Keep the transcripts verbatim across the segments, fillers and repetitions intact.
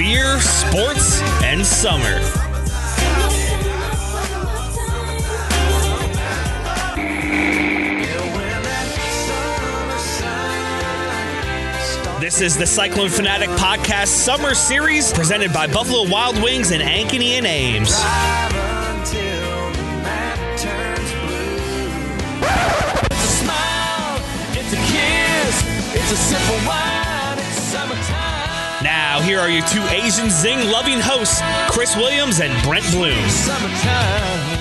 beer, sports, and summer. This is the Cyclone Fanatic Podcast Summer Series presented by Buffalo Wild Wings in Ankeny and Ames. It's a smile, it's a kiss, it's a sip of wine, it's summertime. Now, here are your two Asian Zing-loving hosts, Chris Williams and Brent Bloom. Summertime.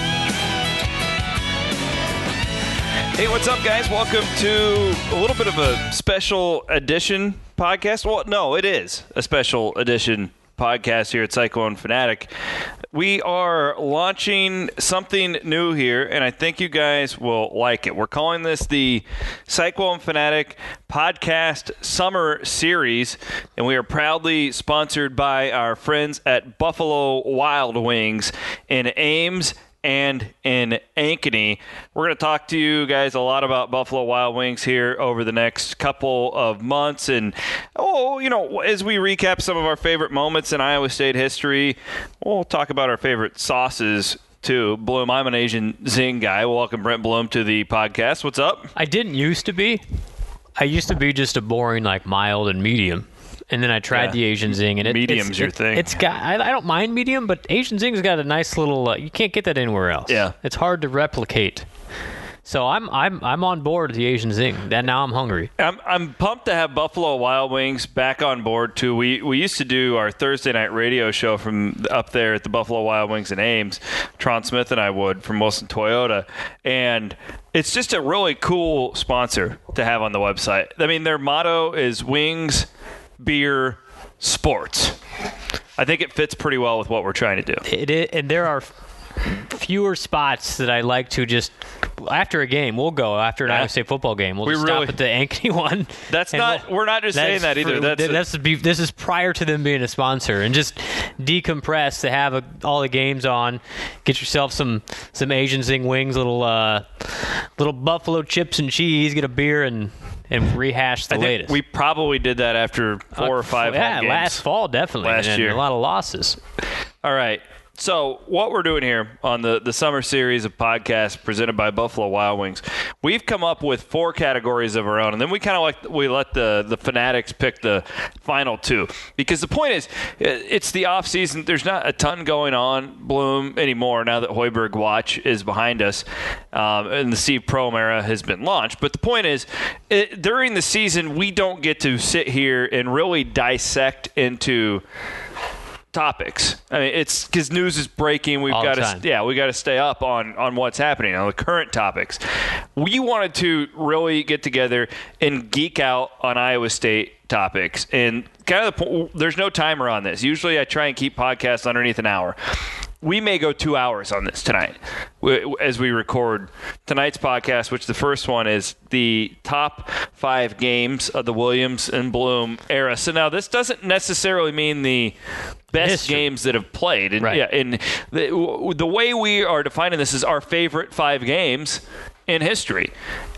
Hey, what's up, guys? Welcome to a little bit of a special edition podcast. Well, no, it is a special edition podcast here at Cyclone Fanatic. We are launching something new here, and I think you guys will like it. We're calling this the Cyclone Fanatic Podcast Summer Series, and we are proudly sponsored by our friends at Buffalo Wild Wings in Ames and in Ankeny. We're going to talk to you guys a lot about Buffalo Wild Wings here over the next couple of months. And, oh, you know, as we recap some of our favorite moments in Iowa State history, we'll talk about our favorite sauces, too. Bloom, I'm an Asian Zing guy. Welcome, Brent Bloom, to the podcast. What's up? I didn't used to be. I used to be just a boring, like, mild and medium. And then I tried Yeah. the Asian Zing, and it, Medium's it's, your it, thing. It's got. I, I don't mind medium, but Asian Zing's got a nice little. Uh, you can't get that anywhere else. Yeah. It's hard to replicate. So I'm I'm I'm on board with the Asian Zing. And now I'm hungry. I'm I'm pumped to have Buffalo Wild Wings back on board too. We we used to do our Thursday night radio show from up there at the Buffalo Wild Wings in Ames. Tron Smith and I would from Wilson Toyota, and it's just a really cool sponsor to have on the website. I mean, their motto is wings, beer, sports. I think it fits pretty well with what we're trying to do. It, it and there are fewer spots that I like to just after a game. We'll go after an Yeah. Iowa State football game. We'll We just really- stop at the Ankeny one. That's and not. we'll- we're not just saying that either. for- That's that's the be- this is prior to them being a sponsor, and just decompress to have a, all the games on. Get yourself some some Asian Zing wings, little uh, little buffalo chips and cheese. Get a beer and and rehash the I think latest. we probably did that after four Uh, or five Yeah, home games. last fall definitely. Last and year. a lot of losses. All right. So what we're doing here on the, the summer series of podcasts presented by Buffalo Wild Wings, we've come up with four categories of our own, and then we kind of like we let the, the fanatics pick the final two. Because the point is, it's the off season. There's not a ton going on, Bloom, anymore now that Hoiberg Watch is behind us, um, and the Steve Prohm era has been launched. But the point is, it, during the season, we don't get to sit here and really dissect into topics. I mean, it's because news is breaking. We've All got the to, time. yeah, we got to stay up on on what's happening on the current topics. We wanted to really get together and geek out on Iowa State topics, and kind of the po- there's no timer on this. Usually, I try and keep podcasts underneath an hour. We may go two hours on this tonight as we record tonight's podcast, which the first one is the top five games of the Williams and Bloom era. So now this doesn't necessarily mean the best History. games that have played. And, Right. yeah, and the, the way we are defining this is our favorite five games in history.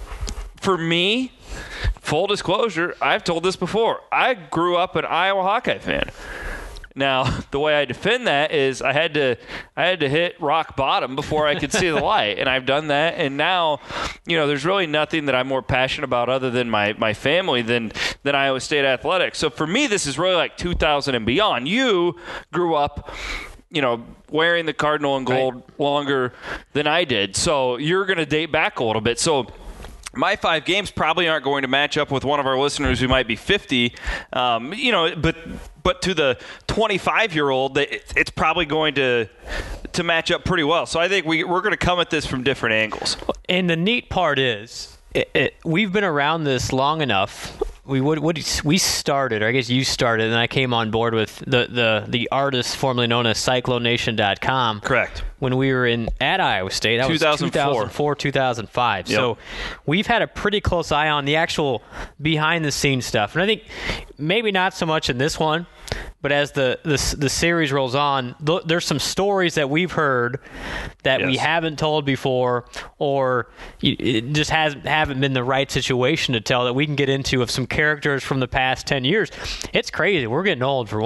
For me, full disclosure, I've told this before. I grew up an Iowa Hawkeye fan. Now, the way I defend that is I had to I had to hit rock bottom before I could see the light, and I've done that. And now, you know, there's really nothing that I'm more passionate about other than my, my family than than Iowa State athletics. So for me, this is really like two thousand and beyond. You grew up, you know, wearing the Cardinal and gold Right. longer than I did, so you're going to date back a little bit. So my five games probably aren't going to match up with one of our listeners who might be fifty, um, you know, but but to the twenty-five-year-old, it's probably going to to match up pretty well. So I think we, we're going to come at this from different angles. And the neat part is, it, it, we've been around this long enough. We would, would we started, or I guess you started, and I came on board with the the, the artist formerly known as Cyclone Nation dot com. Correct. When we were in at Iowa State, that two thousand four. was two thousand four, two thousand five. Yep. So we've had a pretty close eye on the actual behind the scenes stuff, and I think maybe not so much in this one. But as the, the the series rolls on, th- there's some stories that we've heard that we Yes. haven't told before, or it just hasn't haven't been the right situation to tell that we can get into of some characters from the past ten years. It's crazy. We're getting old for one.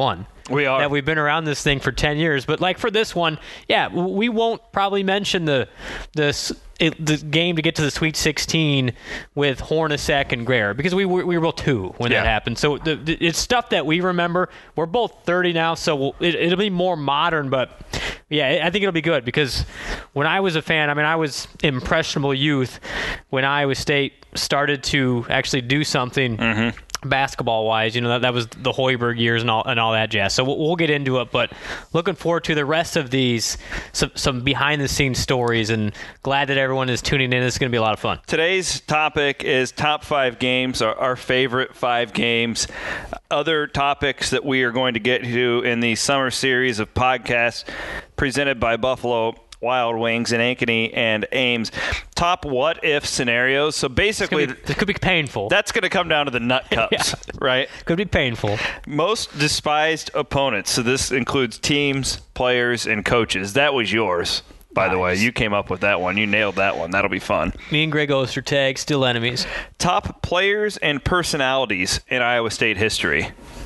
We are. that we've been around this thing for ten years. But like for this one, yeah, we won't probably mention the the it, the game to get to the Sweet sixteen with Hornacek and Greer because we were, we were both two when yeah. that happened. So the, the, it's stuff that we remember. We're both thirty now, so we'll, it, it'll be more modern. But yeah, I think it'll be good because when I was a fan, I mean, I was impressionable youth when Iowa State started to actually do something. Mm-hmm. Basketball-wise, you know, that, that was the Hoiberg years and all and all that jazz. So we'll, we'll get into it, but looking forward to the rest of these, some, some behind-the-scenes stories, and glad that everyone is tuning in. It's going to be a lot of fun. Today's topic is top five games, our, our favorite five games. Other topics that we are going to get to in the summer series of podcasts presented by Buffalo Wild Wings and Ankeny and Ames. Top what-if scenarios. So basically, Be, it could be painful. That's going to come down to the nut cups, yeah. right? Could be painful. Most despised opponents. So this includes teams, players, and coaches. That was yours, by nice. the way. You came up with that one. You nailed that one. That'll be fun. Me and Greg Ostertag, still enemies. Top players and personalities in Iowa State history.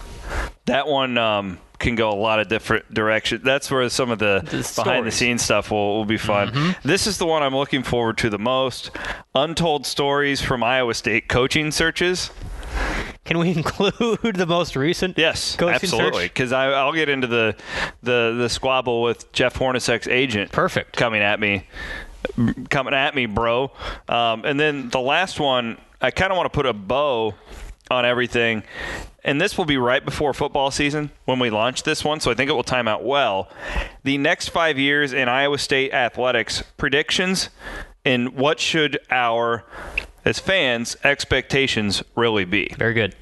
That one um, can go a lot of different directions. That's where some of the, the behind-the-scenes stuff will, will be fun. Mm-hmm. This is the one I'm looking forward to the most. Untold stories from Iowa State coaching searches. Can we include the most recent? Yes, coaching absolutely. Because I'll get into the, the the squabble with Jeff Hornacek's agent. Perfect. Coming at me, coming at me, bro. Um, and then the last one, I kind of want to put a bow on everything. And this will be right before football season when we launch this one, so I think it will time out well. The next five years in Iowa State athletics predictions, and what should our, as fans, expectations really be? Very good.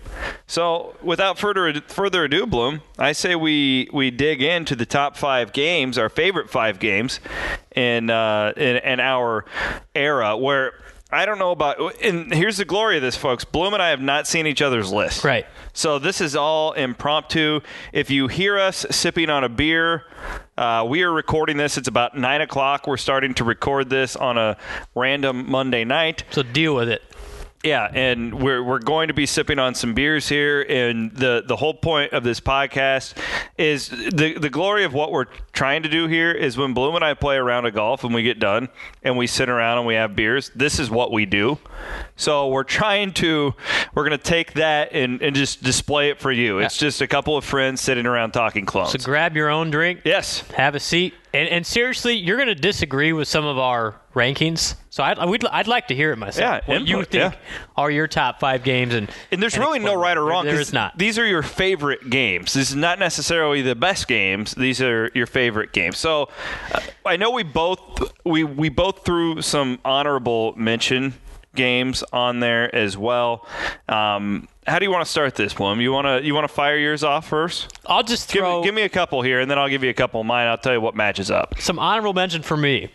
So without further further ado, Bloom, I say we, we dig into the top five games, our favorite five games in uh, in, in our era where – I don't know about – and here's the glory of this, folks. Bloom and I have not seen each other's list. Right. So this is all impromptu. If you hear us sipping on a beer, uh, we are recording this. It's about nine o'clock. We're starting to record this on a random Monday night. So deal with it. Yeah, and we're we're going to be sipping on some beers here, and the, the whole point of this podcast is the the glory of what we're trying to do here is when Bloom and I play a round of golf and we get done and we sit around and we have beers, this is what we do. So we're trying to, we're going to take that and, and just display it for you. It's just a couple of friends sitting around talking clones. So grab your own drink. Yes. Have a seat. And, and seriously, you're going to disagree with some of our rankings. So I'd, we'd, I'd like to hear it myself. Yeah, what input, you think yeah. are your top five games. And, and there's and really no right or wrong. There, there is not. These are your favorite games. This is not necessarily the best games. These are your favorite games. So uh, I know we both we, we both threw some honorable mention games on there as well. Um, how do you want to start this, Bloom? You want to you want to fire yours off first? I'll just throw. Give me, give me a couple here, and then I'll give you a couple of mine. I'll tell you what matches up. Some honorable mention for me.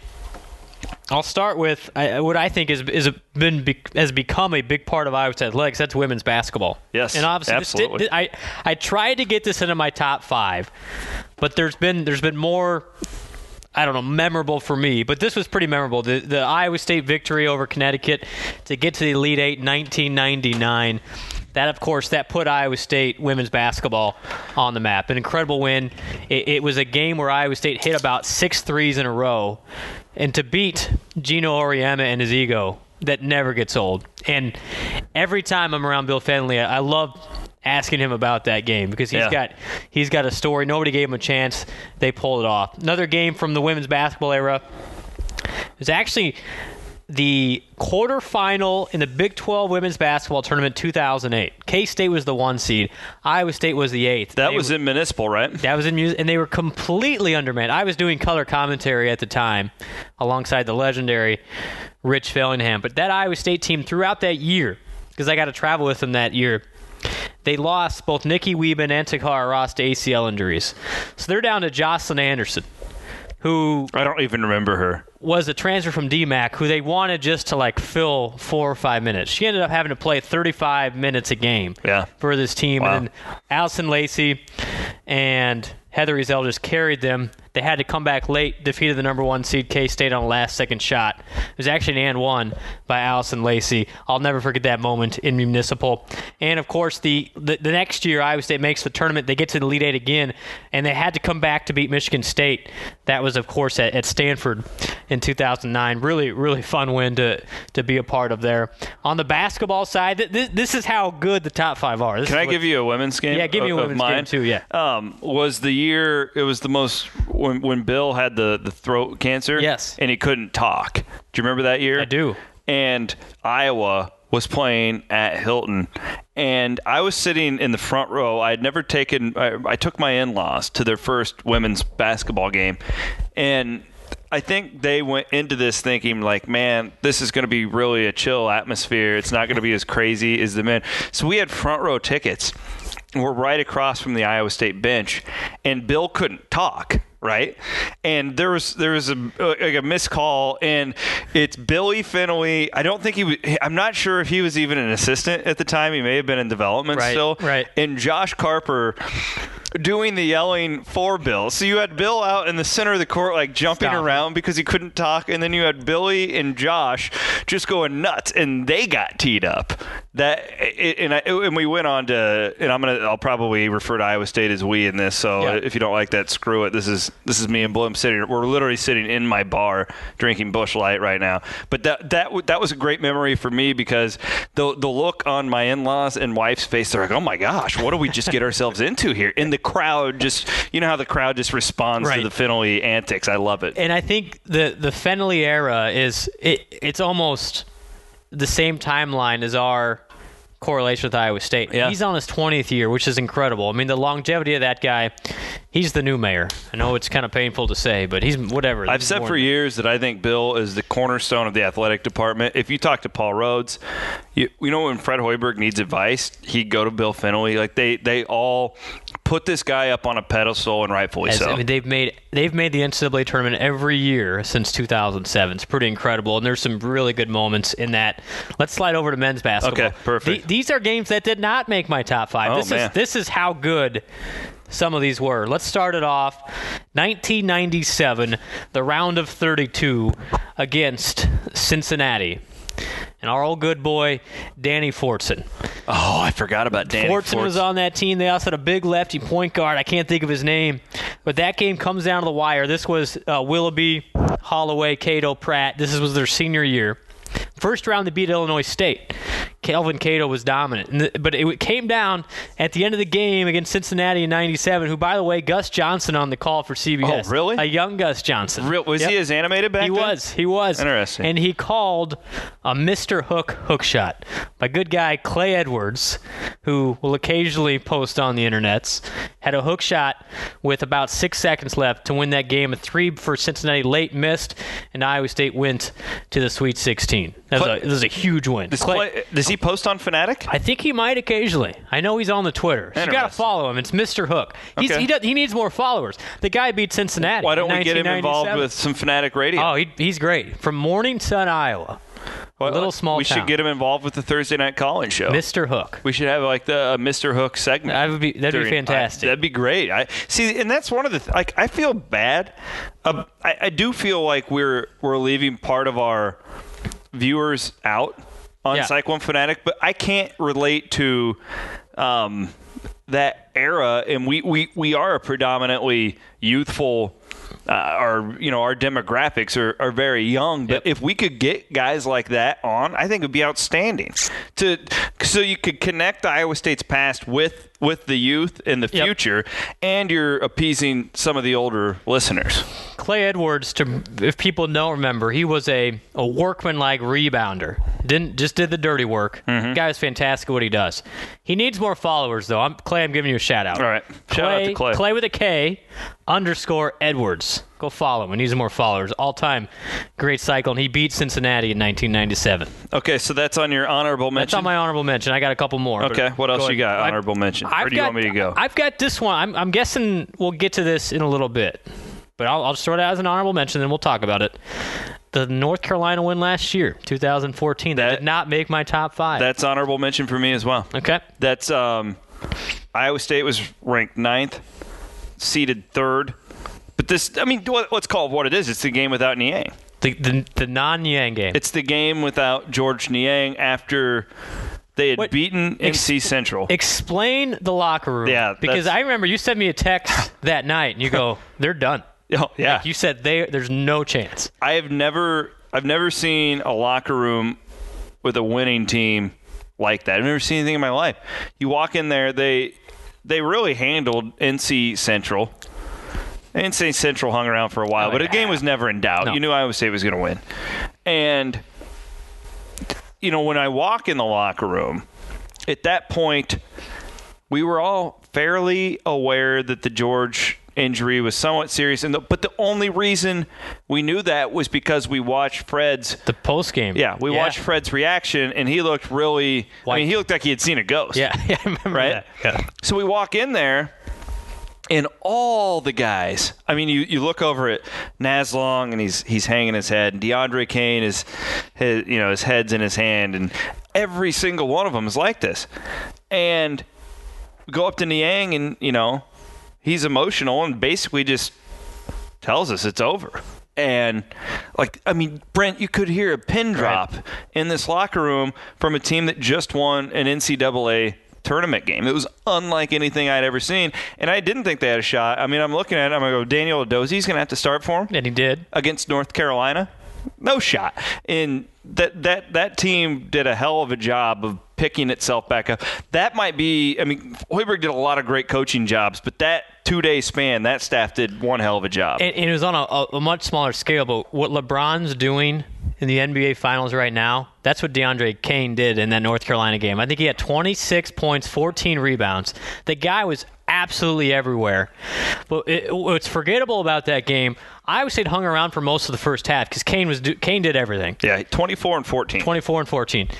I'll start with uh, what I think is is a, been be, has become a big part of Iowa State athletics. That's women's basketball. Yes, and obviously absolutely. This did, I I tried to get this into my top five, but there's been there's been more. I don't know, memorable for me, but this was pretty memorable. The the Iowa State victory over Connecticut to get to the Elite Eight in nineteen ninety-nine. That, of course, that put Iowa State women's basketball on the map. An incredible win. It, it was a game where Iowa State hit about six threes in a row. And to beat Gino Auriemma and his ego, that never gets old. And every time I'm around Bill Fenley, I, I love asking him about that game because he's yeah. got he's got a story. Nobody gave him a chance. They pulled it off. Another game from the women's basketball era is actually the quarterfinal in the Big twelve women's basketball tournament two thousand eight. K-State was the one seed. Iowa State was the eighth. That they was were, in Municipal, right? That was in music, and they were completely undermanned. I was doing color commentary at the time alongside the legendary Rich Fellingham. But that Iowa State team throughout that year, because I got to travel with them that year, they lost both Nikki Wieben and Takara Ross to A C L injuries. So they're down to Jocelyn Anderson, who I don't even remember her. Was a transfer from D MAC who they wanted just to like fill four or five minutes. She ended up having to play thirty-five minutes a game yeah. for this team. Wow. And then Allison Lacey and Heather Ezel just carried them They had to come back late, defeated the number one seed K-State on a last-second shot. It was actually an and one by Allison Lacey. I'll never forget that moment in Municipal. And, of course, the, the, the next year, Iowa State makes the tournament. They get to the Elite Eight again, and they had to come back to beat Michigan State. That was, of course, at, at Stanford in two thousand nine. Really, really fun win to, to be a part of there. On the basketball side, th- this is how good the top five are. This Can I what, give you a women's game? Yeah, give me a of, women's of mine? game, too, yeah. Um, was the year, it was the most, when, when Bill had the, the throat cancer. Yes. And he couldn't talk. Do you remember that year? I do. And Iowa was playing at Hilton, and I was sitting in the front row. I had never taken I, I took my in-laws to their first women's basketball game, and I think they went into this thinking like, man, this is going to be really a chill atmosphere. It's not going to be as crazy as the men. So we had front row tickets. We're right across from the Iowa State bench, and Bill couldn't talk. Right, and there was there was a like a missed call, and it's Billy Finley. I don't think he was. I'm not sure if he was even an assistant at the time. He may have been in development right, still. Right. And Josh Carper doing the yelling for Bill. So you had Bill out in the center of the court, like jumping Stop. around because he couldn't talk, and then you had Billy and Josh just going nuts, and they got teed up. That and I, and we went on to, and I'm gonna I'll probably refer to Iowa State as we in this. So yeah. if you don't like that, screw it. This is this is me and Bloom sitting. We're literally sitting in my bar drinking Busch Light right now. But that that that was a great memory for me because the the look on my in-laws and wife's face, they're like, oh my gosh, what do we just get ourselves into here? And the crowd just, you know how the crowd just responds right. to the Finley antics. I love it. And I think the the Finley era is it, it's almost the same timeline as our correlation with Iowa State. Yeah. He's on his twentieth year, which is incredible. I mean, the longevity of that guy, he's the new mayor. I know it's kind of painful to say, but he's whatever. I've said for years that I think Bill is the cornerstone of the athletic department. If you talk to Paul Rhodes, you, you know when Fred Hoiberg needs advice, he'd go to Bill Finley. Like they, they all put this guy up on a pedestal, and rightfully As, so. I mean, they've made they've made the N C double A tournament every year since two thousand seven. It's pretty incredible, and there's some really good moments in that. Let's slide over to men's basketball. Okay, perfect. The, these are games that did not make my top five. Oh, this man. is this is how good some of these were. Let's start it off. nineteen ninety-seven, the round of thirty-two against Cincinnati. And our old good boy, Danny Fortson. Oh, I forgot about Danny Fortson Forts. was on that team. They also had a big lefty point guard. I can't think of his name. But that game comes down to the wire. This was uh, Willoughby, Holloway, Cato, Pratt. This was their senior year. First round, they beat Illinois State. Kelvin Cato was dominant. And the, but it came down at the end of the game against Cincinnati in ninety-seven, who, by the way, Gus Johnson on the call for C B S. Oh, really? A young Gus Johnson. Real, was Yep. he as animated back He then? was. He was. Interesting. And he called a Mister Hook hook shot by good guy Clay Edwards, who will occasionally post on the internets. Had a hook shot with about six seconds left to win that game. A three for Cincinnati late missed, and Iowa State went to the Sweet sixteen. That was, Clay- a, that was a huge win. Does, Clay- Clay, does he post on Fanatic? I think he might occasionally. I know he's on the Twitter. So you got to Interesting. follow him. It's Mister Hook. He's, Okay. he, does, he needs more followers. The guy beat Cincinnati. Why don't in we get him involved nineteen ninety-seven. with some Fanatic radio? Oh, he, he's great. From Morning Sun, Iowa. Well, a little small We town. should get him involved with the Thursday Night Calling show. Mister Hook. We should have like the uh, Mister Hook segment. That would be that'd during- be fantastic. I, that'd be great. I see, and that's one of the th- like. I feel bad. Uh, I, I do feel like we're we're leaving part of our viewers out on Yeah. Cyclone Fanatic, but I can't relate to um, that era, and we, we, we are a predominantly youthful. Uh, our you know our demographics are, are very young, but Yep. if we could get guys like that on, I think it'd be outstanding. To so you could connect Iowa State's past with with the youth in the Yep. future, and you're appeasing some of the older listeners. Clay Edwards, to if people don't remember, he was a, a workman-like rebounder. Didn't just did the dirty work. Mm-hmm. Guy is fantastic at what he does. He needs more followers, though. I'm, Clay, I'm giving you a shout out. All right. Shout out to Clay. Clay with a K underscore Edwards. Go follow him. He needs more followers. All-time great cycle, and he beat Cincinnati in nineteen ninety-seven. Okay, so that's on your honorable mention. That's on my honorable mention. I got a couple more. but Okay, what else go you got? ahead. Honorable mention. I've Where do you got- want me to go? I've got this one. I'm, I'm guessing we'll get to this in a little bit, but I'll, I'll just throw it out as an honorable mention, then we'll talk about it. The North Carolina win last year, two thousand fourteen, that, That- did not make my top five. That's honorable mention for me as well. okay. That's um, Iowa State was ranked ninth, seeded third, But this, I mean, what, let's call it what it is. It's the game without Niang. The the, the non-Niang game. It's the game without George Niang after they had What? beaten N C Central. Explain the locker room. Yeah, because that's- I remember you sent me a text that night, and you go, "They're done." Oh, yeah. Like you said, they there's no chance. I have never, I've never seen a locker room with a winning team like that. I've never seen anything in my life. You walk in there, they they really handled N C Central. N C Central hung around for a while, Oh, but yeah. the game was never in doubt. No. You knew Iowa State was going to win. And, you know, when I walk in the locker room, at that point, we were all fairly aware that the George injury was somewhat serious. And the, but the only reason we knew that was because we watched Fred's The post game. Yeah, we watched Fred's reaction, and he looked really – I White. mean, he looked like he had seen a ghost. Yeah, yeah, I remember Right? that. Yeah. So we walk in there, and all the guys – I mean, you, you look over at Naslong, and he's he's hanging his head, and DeAndre Kane is his, you know, his head's in his hand, and every single one of them is like this. And we go up to Niang, and, you know, he's emotional and basically just tells us it's over. And, like, I mean, Brent, you could hear a pin drop Right. in this locker room from a team that just won an N C double A tournament game. It was unlike anything I'd ever seen. And I didn't think they had a shot. I mean, I'm looking at it, I'm going to go, Daniel Adozzi's going to have to start for him And he did. against North Carolina. No shot. And that that that team did a hell of a job of picking itself back up. That might be, I mean, Hoiberg did a lot of great coaching jobs, but that two-day span, that staff did one hell of a job. And, and it was on a, a, a much smaller scale, but what LeBron's doing in the N B A Finals right now, that's what DeAndre Kane did in that North Carolina game. I think he had twenty-six points, fourteen rebounds. The guy was absolutely everywhere. But it, what's forgettable about that game, Iowa State hung around for most of the first half because Kane was do, Kane did everything. Yeah, twenty-four and fourteen. twenty-four and fourteen.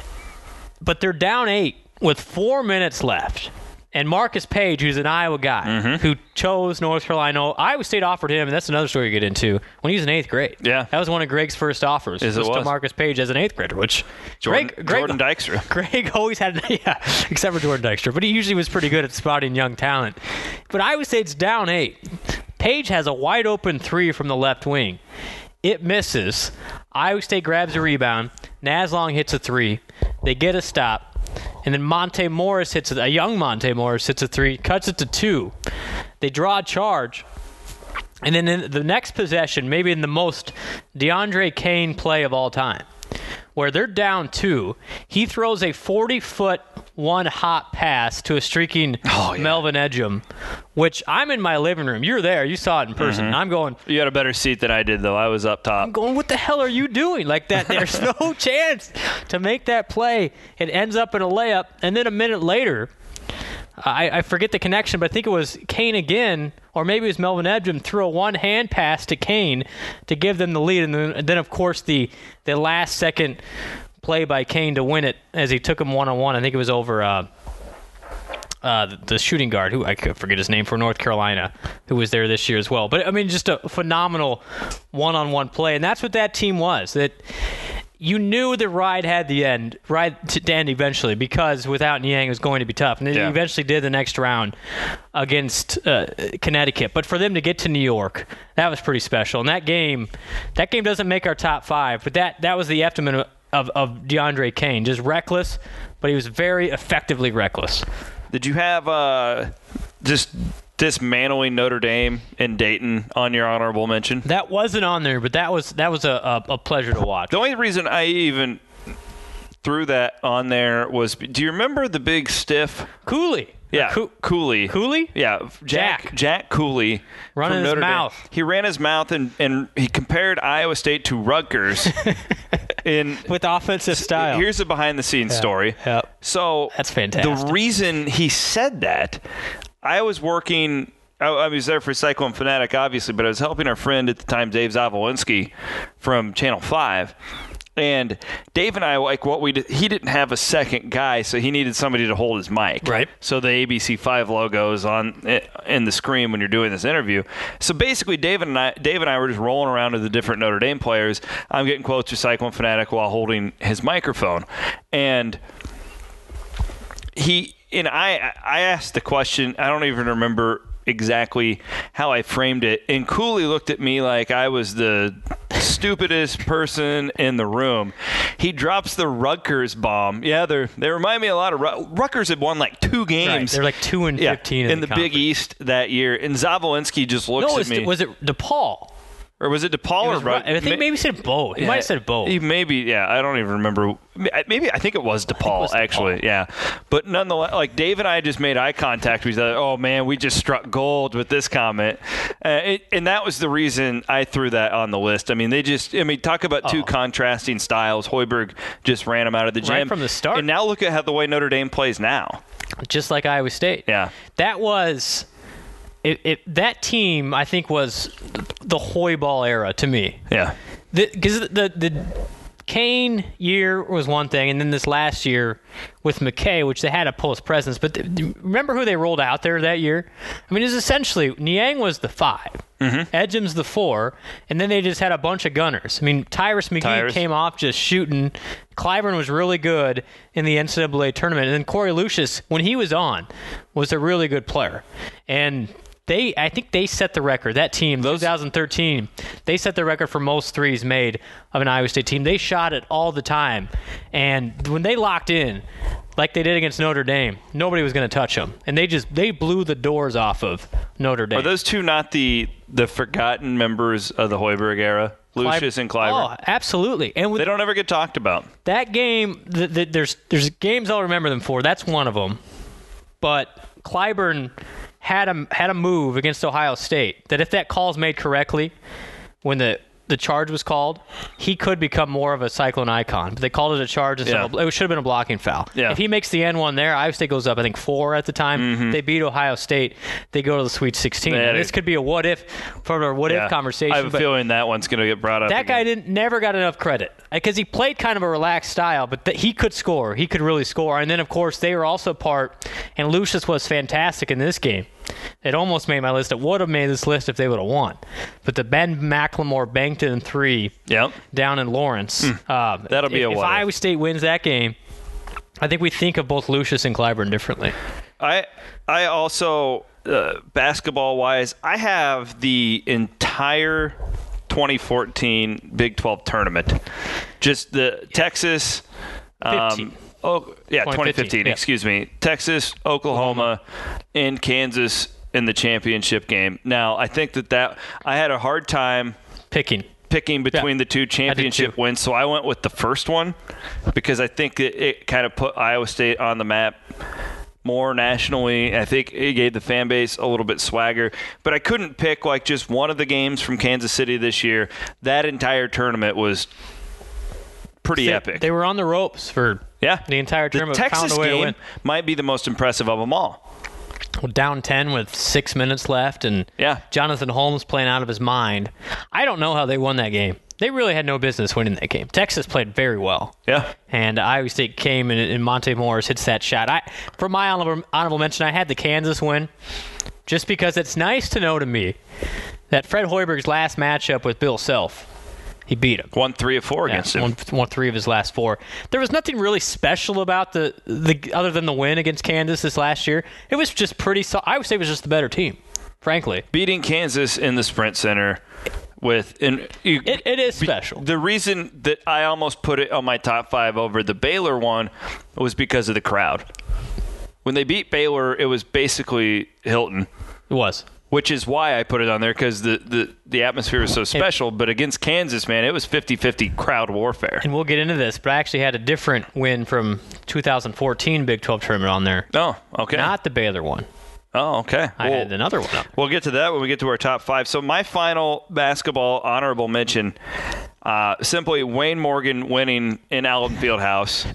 But they're down eight with four minutes left. And Marcus Page, who's an Iowa guy, Mm-hmm. who chose North Carolina, Iowa State offered him, and that's another story you get into, when he was in eighth grade. Yeah. That was one of Greg's first offers. Yes, it was to was. Marcus Page as an eighth grader, which Jordan, Greg, Greg, Jordan Dykstra. Greg always had, yeah, except for Jordan Dykstra, but he usually was pretty good at spotting young talent. But Iowa State's down eight. Page has a wide open three from the left wing. It misses. Iowa State grabs a rebound. Naslong hits a three. They get a stop. And then Monte Morris hits a, a young Monte Morris hits a three, cuts it to two. They draw a charge. And then in the next possession, maybe in the most DeAndre Kane play of all time, where they're down two, he throws a forty-foot one-hop pass to a streaking Oh, yeah. Melvin Edgem, which I'm in my living room. You're there. You saw it in person. Mm-hmm. I'm going, You had a better seat than I did, though. I was up top. I'm going, what the hell are you doing? Like that, there's no chance to make that play. It ends up in a layup, and then a minute later, I, I forget the connection, but I think it was Kane again, or maybe it was Melvin Edgem, threw a one-hand pass to Kane to give them the lead, and then, and then of course, the, the last-second play by Kane to win it as he took him one-on-one. I think it was over uh, uh, the, the shooting guard, who I could forget his name, for North Carolina, who was there this year as well. But, I mean, just a phenomenal one-on-one play, and that's what that team was. That you knew the ride had the end, ride to end eventually, because without Niang it was going to be tough. And they Yeah. eventually did the next round against uh, Connecticut. But for them to get to New York, that was pretty special. And that game, that game doesn't make our top five, but that, that was the estimate of, of DeAndre Kane. Just reckless, but he was very effectively reckless. Did you have uh, just dismantling Notre Dame and Dayton on your honorable mention? That wasn't on there, but that was that was a, a, a pleasure to watch. The only reason I even threw that on there was, do you remember the big stiff? Cooley. Yeah, Coo- Cooley. Cooley? Yeah, Jack. Jack. Jack Cooley. Running from his Notre Dame. mouth. He ran his mouth and, and he compared Iowa State to Rutgers. in With offensive style. Here's a behind-the-scenes story. Yep. So That's fantastic. The reason he said that, I was working. I, I was there for Cyclone Fanatic, obviously, but I was helping our friend at the time, Dave Zawolensky, from Channel Five. And Dave and I, like what we did, he didn't have a second guy, so he needed somebody to hold his mic. Right. So the A B C five logo is on in the screen when you're doing this interview. So basically, David and I, Dave and I were just rolling around to the different Notre Dame players. I'm getting quotes to Cyclone Fanatic while holding his microphone, and he and I, I asked the question. I don't even remember exactly how I framed it. And Cooley looked at me like I was the stupidest person in the room. He drops the Rutgers bomb. Yeah, they they remind me a lot of Rut- Rutgers had won like two games. Right. They're like two and yeah, fifteen in, in the, the Big East that year. And Zavolinsky just looks no, at was, me. was it DePaul? Or was it DePaul It or was, Rut- I think maybe he said both. He Yeah, might have said both. he- Maybe, yeah. I don't even remember. Maybe I think it was DePaul, was DePaul. actually. Yeah, but nonetheless, like Dave and I just made eye contact with each other. Oh man, we just struck gold with this comment, uh, it, and that was the reason I threw that on the list. I mean, they just. I mean, talk about two Oh. contrasting styles. Hoiberg just ran him out of the gym Right from the start. and now look at how the way Notre Dame plays now. Just like Iowa State. Yeah. That was it, it, that team, I think, was the Hoy ball era to me. Yeah, Because the, the the Kane year was one thing, and then this last year with McKay, which they had a post presence. But th- remember who they rolled out there that year? I mean, it was essentially Niang was the five, mm-hmm. Edgins the four, and then they just had a bunch of gunners. I mean, Tyrus McGee Tyrus. came off just shooting. Clyburn was really good in the N C double A tournament, and then Corey Lucius, when he was on, was a really good player. And They, I think they set the record. That team, Those, twenty thirteen, they set the record for most threes made of an Iowa State team. They shot it all the time, and when they locked in, like they did against Notre Dame, nobody was going to touch them, and they just they blew the doors off of Notre Dame. are those two not the the forgotten members of the Hoiberg era, Lucius Clyburn- and Clyburn? Oh, absolutely. And with They don't ever get talked about. that game, the, the, there's there's games I'll remember them for. That's one of them. But Clyburn had a had a move against Ohio State that if that call's made correctly, when the the charge was called, he could become more of a Cyclone icon. But they called it a charge. Instead Yeah. of, it should have been a blocking foul. Yeah. If he makes the N one there, Iowa State goes up, I think, four at the time. Mm-hmm. They beat Ohio State. They go to the Sweet sixteen. They had And a- this could be a what-if for our what-if Yeah. conversation. I have a but feeling that one's going to get brought up. that guy again. didn't never got enough credit because he played kind of a relaxed style, but th- he could score. He could really score. And then, of course, they were also part, and Lucius was fantastic in this game. It almost made my list. It would have made this list if they would have won. But the Ben McLemore banked in three Yep. down in Lawrence. Um, That'll be if, a If what if. Iowa State wins that game, I think we think of both Lucius and Clyburn differently. I I also uh, basketball wise, I have the entire twenty fourteen Big twelve tournament. Just the Texas. fifteen. Um, oh yeah, twenty twenty fifteen, fifteen. yeah. Excuse me. Texas, Oklahoma, and Kansas in the championship game. Now I think that that I had a hard time Picking. picking between Yeah, the two championship too. wins, so I went with the first one because I think it, it kind of put Iowa State on the map more nationally. I think it gave the fan base a little bit swagger, but I couldn't pick like just one of the games from Kansas City this year. That entire tournament was pretty They, epic. they were on the ropes for yeah, the entire the tournament. Texas found a way to game win. might be the most impressive of them all. Down ten with six minutes left, and Yeah. Jonathan Holmes playing out of his mind. I don't know how they won that game. They really had no business winning that game. Texas played very well. Yeah. And Iowa State came and, and Monte Morris hits that shot. I, for my honorable, honorable mention, I had the Kansas win just because it's nice to know to me that Fred Hoiberg's last matchup with Bill Self, he beat him. Won three of four Yeah, against him. won, won three of his last four. There was nothing really special about the, the other than the win against Kansas this last year. It was just pretty so- Iowa State was just the better team, frankly. Beating Kansas in the Sprint Center with and you, It, it is special. The reason that I almost put it on my top five over the Baylor one was because of the crowd. When they beat Baylor, it was basically Hilton, It was. which is why I put it on there because the, the, the atmosphere was so special. But against Kansas, man, it was fifty-fifty crowd warfare. And we'll get into this, but I actually had a different win from two thousand fourteen Big twelve tournament on there. Oh, okay. Not the Baylor one. Oh, okay. I Well, had another one up. We'll get to that when we get to our top five. So my final basketball honorable mention, uh, simply Wayne Morgan winning in Allen Fieldhouse,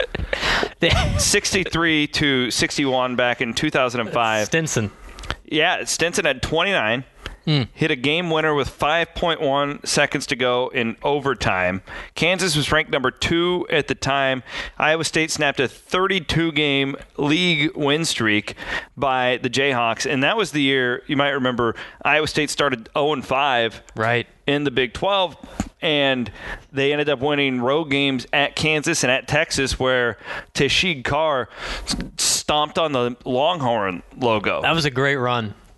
sixty-three to sixty-one back in two thousand five. Stinson. Yeah, Stinson had twenty-nine. Mm. Hit a game winner with five point one seconds to go in overtime. Kansas was ranked number two at the time. Iowa State snapped a thirty-two game league win streak by the Jayhawks, and that was the year, you might remember, Iowa State started oh and five Right. in the Big twelve, and they ended up winning road games at Kansas and at Texas where Tashig Carr stomped on the Longhorn logo. That was a great run.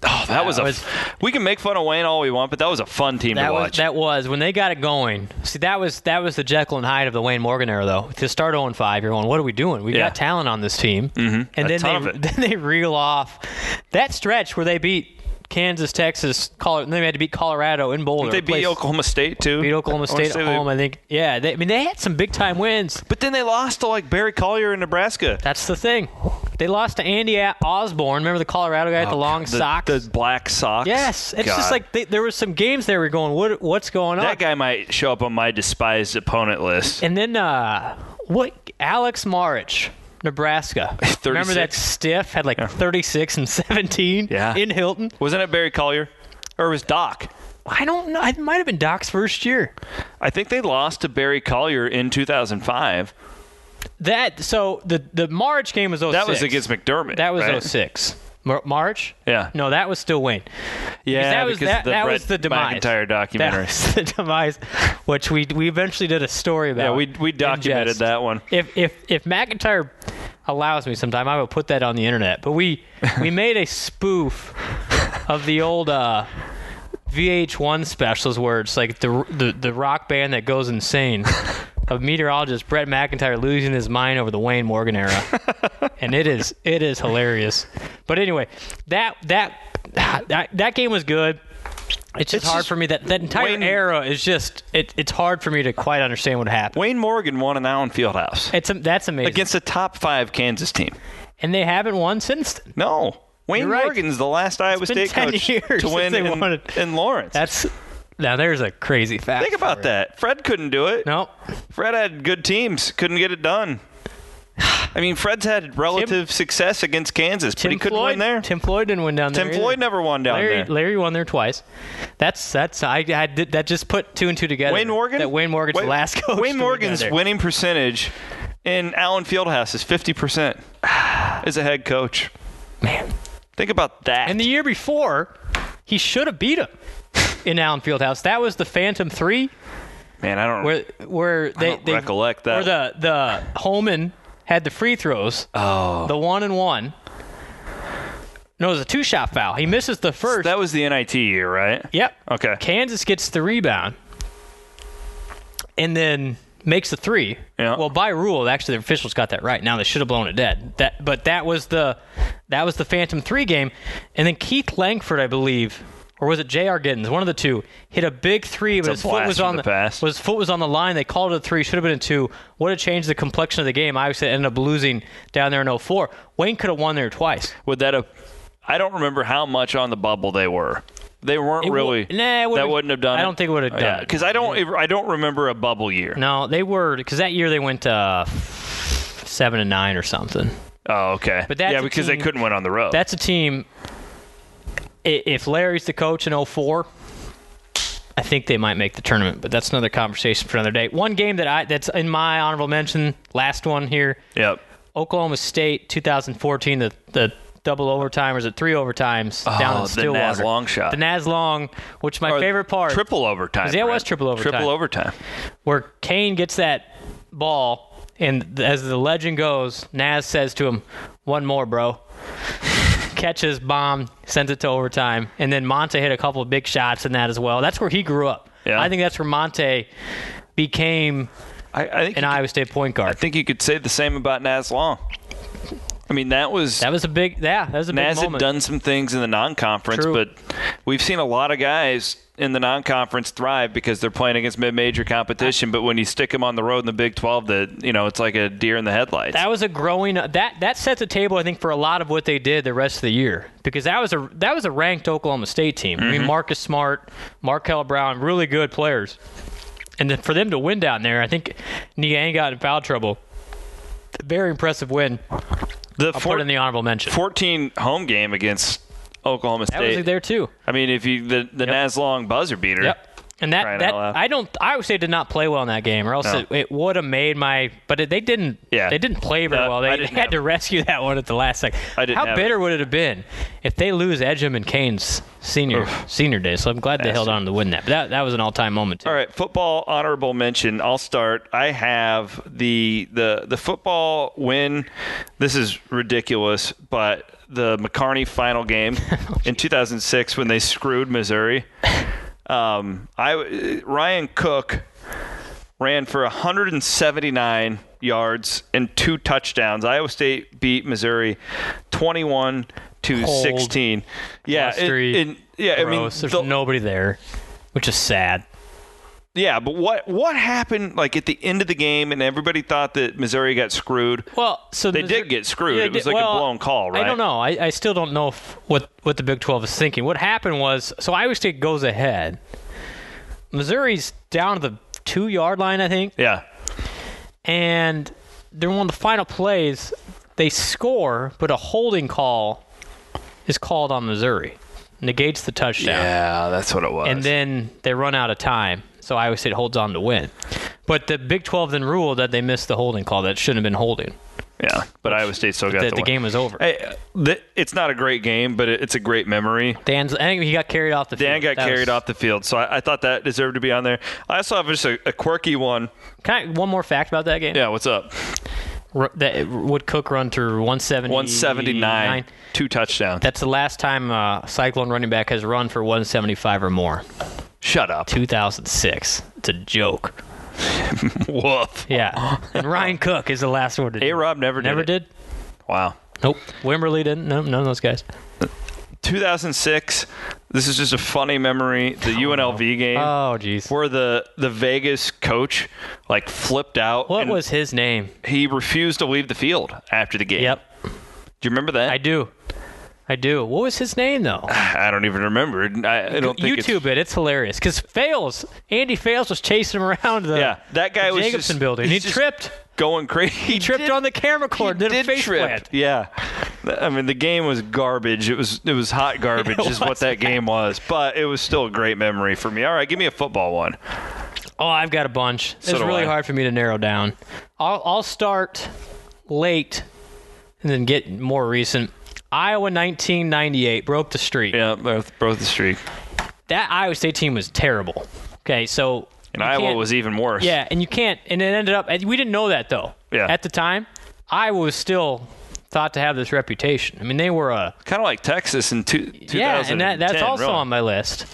Oh, that was a. was- We can make fun of Wayne all we want, but that was a fun team That to was watch. that was when they got it going. See, that was that was the Jekyll and Hyde of the Wayne Morgan era, though. To start oh and five, you're going, what are we doing? We Yeah. got talent on this team, mm-hmm. and A then ton they of it. then they reel off that stretch where they beat Kansas, Texas, Colorado, and then they had to beat Colorado in Boulder. They a beat place- Oklahoma State too. beat Oklahoma I wanna State say at they- home. I think, yeah. They, I mean, they had some big time wins. But then they lost to like Barry Collier in Nebraska. That's the thing. They lost to Andy Osborne. Remember the Colorado guy with the long the, socks? the black socks. Yes, it's God. just like they, there were some games there. We're going, what? What's going on? that guy might show up on my despised opponent list. And then uh, what? Alex Marich, Nebraska. Remember that stiff had like thirty-six and seventeen Yeah. in Hilton? Wasn't it Barry Collier? Or it was Doc? I don't know. It might have been Doc's first year. I think they lost to Barry Collier in two thousand five. That so the the March game was oh six. That was against McDermott. That was right? oh six. Mar- March? Yeah. No, that was still Wayne. Yeah, that was because that, the that Brett was the demise. McIntyre documentary. That was the demise, which we we eventually did a story about. Yeah, we we in documented jest. that one. If if if McIntyre allows me sometime, I will put that on the internet. But we we made a spoof of the old uh, V H one specials where it's like the the the rock band that goes insane. Of meteorologist Brett McIntyre losing his mind over the Wayne Morgan era, and it is it is hilarious. But anyway, that that that, that game was good. It's just It's hard just for me. That that entire Wayne- era is just it, it's hard for me to quite understand what happened. Wayne Morgan won an Allen Fieldhouse It's a, that's amazing. against a top five Kansas team. And they haven't won since then. No. Wayne You're right. Morgan's the last Iowa been State ten coach years to since win they in, won it. in Lawrence. That's now there's a crazy fact. Think about that. Fred couldn't do it. No, Fred had good teams, couldn't get it done. I mean, Fred's had relative success against Kansas, Tim but he couldn't Floyd, win there. Tim Floyd didn't win down there. Tim either. Floyd never won down Larry, there. Larry won there twice. That's that's I, I did that just put two and two together. Wayne Morgan? That Wayne Morgan's Wayne- the last coach. Wayne to win Morgan's down there. winning percentage in Allen Fieldhouse is fifty percent as a head coach. Man. Think about that. And the year before, he should have beat him in Allen Fieldhouse. That was the Phantom Three, Man, I don't, where where they, don't they recollect that. Where the the Holman had the free throws. Oh. The one and one. No, it was a two shot foul. He misses the first. That was the N I T year, right? Yep. Okay. Kansas gets the rebound, and then makes the three. Yeah. Well, by rule, actually, the officials got that right. Now they should have blown it dead. That, but that was the that was the Phantom Three game, and then Keith Langford, I believe, or was it J R. Giddens? One of the two hit a big three, but a his foot blast was from on the the, past. was foot was on the line. They called it a three. Should have been a two. Would have changed the complexion of the game. Obviously, ended up losing down there in oh four. Wayne could have won there twice. Would that have? I don't remember how much on the bubble they were. They weren't It wo- really. nah, it would've- that wouldn't have done. I it? don't think it would have Oh, done yeah, it. because I don't. ever- I don't remember a bubble year. No, they were because that year they went uh, seven and nine or something. Oh, okay. But that's yeah, a because team- they couldn't win on the road. That's a team. i- If Larry's the coach in oh four, I think they might make the tournament. But that's another conversation for another day. One game that I that's in my honorable mention, last one here, Yep. Oklahoma State, two thousand fourteen, the the double overtime, or is it three overtimes Oh, down in the Stillwater? Naz Long shot. The Naz Long, which my Or favorite part, Triple overtime. Yeah, it was Brent. triple overtime. Triple overtime. where Kane gets that ball, and th- as the legend goes, Naz says to him, "One more, bro." Catches, bomb, sends it to overtime, and then Monte hit a couple of big shots in that as well. That's where he grew up. Yeah. I think that's where Monte became I, I think an you Iowa State point could, I guard. think you could say the same about Naz Long. I mean, that was That was a big, yeah, that was a big Naz had moment. done some things in the non-conference, True. but we've seen a lot of guys in the non-conference thrive because they're playing against mid-major competition. But when you stick them on the road in the Big twelve, that you know, it's like a deer in the headlights. That was a growing that that sets a table, I think, for a lot of what they did the rest of the year, because that was a that was a ranked Oklahoma State team. I mean, Marcus Smart, Markel Brown, really good players, and then for them to win down there, I think Niang got in foul trouble. Very impressive win. the I'll put it in the honorable mention. fourteen home game against Oklahoma That was State. there too. I mean, if you the the Yep. Naz Long buzzer beater, Yep. And that, Crying that out loud. I don't Iowa State did not play well in that game, or else No. it, it would have made my. But it, they didn't. Yeah. They didn't play very No, well. I They, didn't they had have to it. rescue that one at the last second. I didn't How have bitter it. would it have been if they lose Edgem and Kane's senior Oof. senior day? So I'm glad they held Nasty. on to win that. But that that was an all time moment too. All right, football honorable mention. I'll start. I have the the the football win. This is ridiculous, but the McCarney final game in two thousand six when they screwed Missouri. Um, I Ryan Cook ran for one hundred seventy-nine yards and two touchdowns. Iowa State beat Missouri twenty-one to sixteen. Yeah, it- Blustery, it- yeah. I mean, gross. There's the- nobody there, which is sad. Yeah, but what what happened like at the end of the game and everybody thought that Missouri got screwed? Well, so They Missouri- did get screwed. Yeah, It was did- like a well, blown call, right? I don't know. I, I still don't know if, what what the Big twelve is thinking. What happened was, so Iowa State goes ahead. Missouri's down to the two yard line, I think, Yeah. and during one of the final plays, they score, but a holding call is called on Missouri, negates the touchdown. Yeah, that's what it was. And then they run out of time, so Iowa State holds on to win. But the Big twelve then ruled that they missed the holding call. That shouldn't have been holding. yeah, but Iowa State still got The, the, the win. game was over. Hey, th- it's not a great game, but it, it's a great memory. Dan's, I think he got carried off the Dan field. got That carried was- off the field, so I, I thought that deserved to be on there. I also have just a, a quirky one. Can I, one more fact about that game? Yeah, what's up? R- that would Cook run through one seventy one seventy-nine, two touchdowns. That's the last time uh, Cyclone running back has run for one seventy-five or more. Shut up. two thousand six. It's a joke. Woof. Yeah. And Ryan Cook is the last one to do it. A-Rob never did Never it. did? Wow. Nope. Wimberly didn't. No, none of those guys. two thousand six, this is just a funny memory. The U N L V game. Oh, jeez. Where the, the Vegas coach like flipped out. What and was his name? he refused to leave the field after the game? Yep. Do you remember that? I do. I do. What was his name, though? I don't even remember. I, I don't think YouTube it's, it. It's hilarious. Because Fales, Andy Fales was chasing him around the, Yeah, that guy the was Jacobson just, building. He he's just tripped. going crazy. He, He tripped did, on the camera cord. he Did, a did face trip. plant. Yeah. I mean, the game was garbage. It was it was hot garbage It is what was that game was. But it was still a great memory for me. All right, give me a football one. Oh, I've got a bunch. So it's do really I. hard for me to narrow down. I'll, I'll start late and then get more recent. Iowa nineteen ninety-eight broke the streak. Yeah, both, both the streak. That Iowa State team was terrible. Okay, so And you Iowa can't- was even worse. Yeah, and you can't. And it ended up. We didn't know that though. Yeah. At the time, Iowa was still thought to have this reputation. I mean, they were a Kind of like Texas in two, two thousand ten. yeah, and that, that's also really. on my list.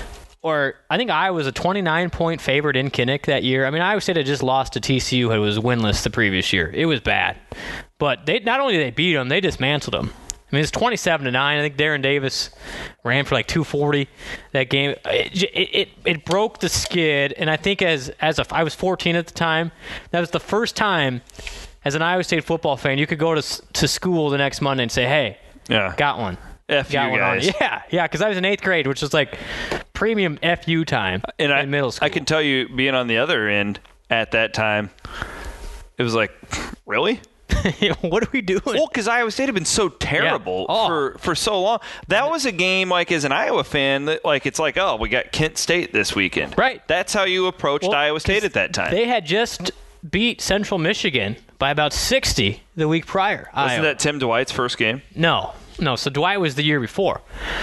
Or I think Iowa was a twenty-nine point favorite in Kinnick that year. I mean, Iowa State had just lost to T C U, who was winless the previous year. It was bad, but they not only did they beat them, they dismantled them. I mean, it's twenty-seven to nine. I think Darren Davis ran for like two forty that game. It, it it it broke the skid, and I think as as a, I was fourteen at the time, that was the first time as an Iowa State football fan you could go to s- to school the next Monday and say, "Hey, Yeah. got one." F Got you one on guys. it. Yeah, yeah, because I was in eighth grade, which was like premium F U time And in I, middle school. I can tell you, being on the other end at that time, it was like, really? What are we doing? Well, because Iowa State had been so terrible Oh. for, for so long. That was a game, like, as an Iowa fan, that, like, it's like, oh, we got Kent State this weekend. Right. That's how you approached Well, Iowa State 'cause at that time. They had just beat Central Michigan by about sixty the week prior. Wasn't Iowa. that Tim Dwight's first game? No, no. So Dwight was the year before,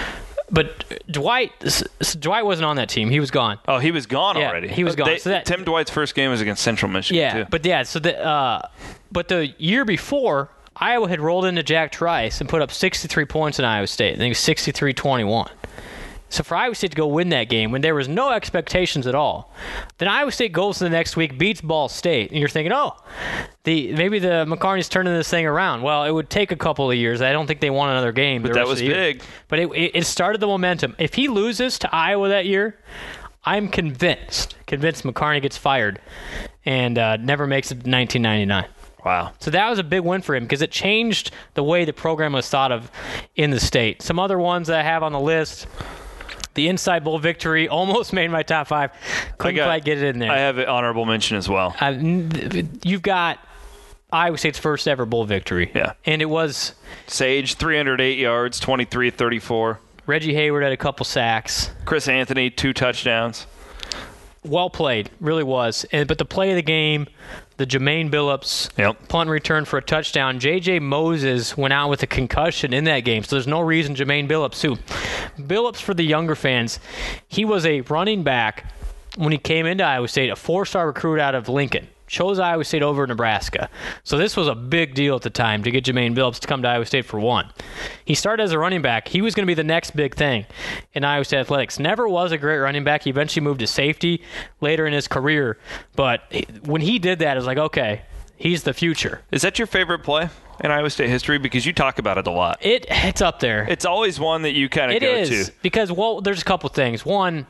but Dwight, s- s- Dwight wasn't on that team. He was gone. Oh, he was gone Yeah, already. he was gone. They- So that- Tim Dwight's first game was against Central Michigan, Yeah, too. but yeah. So the uh, but the year before, Iowa had rolled into Jack Trice and put up sixty-three points in Iowa State. I think it was sixty-three twenty-one. So for Iowa State to go win that game when there was no expectations at all, then Iowa State goes to the next week, beats Ball State, and you're thinking, oh, the maybe the McCartney's turning this thing around. Well, it would take a couple of years. I don't think they won another game. But the that rest was of the year. big. But it, it it started the momentum. If he loses to Iowa that year, I'm convinced, convinced McCartney gets fired and uh, never makes it to nineteen ninety-nine. Wow. So that was a big win for him because it changed the way the program was thought of in the state. Some other ones that I have on the list. The Inside Bowl victory almost made my top five. Couldn't got- quite get it in there. I have an honorable mention as well. Uh, n- you've got Iowa State's first ever bowl victory. Yeah. And it was Sage, three hundred eight yards, twenty-three thirty-four. Reggie Hayward had a couple sacks. Chris Anthony, two touchdowns. well played, really was. And but the play of the game, the Jermaine Billups Yep. punt return for a touchdown. J J Moses went out with a concussion in that game, so there's no reason Jermaine Billups, who Billups for the younger fans, he was a running back when he came into Iowa State, a four-star recruit out of Lincoln. Chose Iowa State over Nebraska. So this was a big deal at the time to get Jermaine Billups to come to Iowa State for one. He started as a running back. He was going to be the next big thing in Iowa State athletics. Never was a great running back. He eventually moved to safety later in his career. But when he did that, it was like, okay, he's the future. Is that your favorite play in Iowa State history? Because you talk about it a lot. It It's up there. It's always one that you kind of It go is, to. because, well, there's a couple things. One,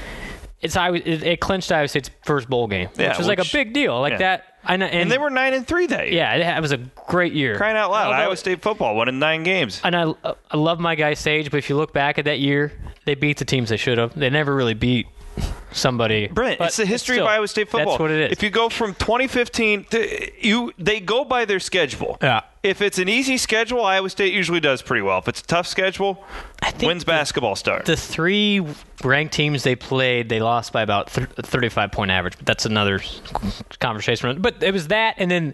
it's Iowa, it, it clinched Iowa State's first bowl game, Yeah, which was like which- a big deal. Like yeah. that. I know, and, And they were nine and three that year. yeah, it was a great year. Crying out loud. Although- Iowa State football won in nine games. And I, I love my guy Sage, but if you look back at that year, they beat the teams they should have. They never really beat somebody. Brent, But it's the history still, of Iowa State football. That's what it is. If you go from twenty fifteen, to, you they go by their schedule. Yeah. If it's an easy schedule, Iowa State usually does pretty well. If it's a tough schedule, I think wins the- basketball start. The three ranked teams they played, they lost by about th- thirty-five point average, but that's another conversation. But it was that, and then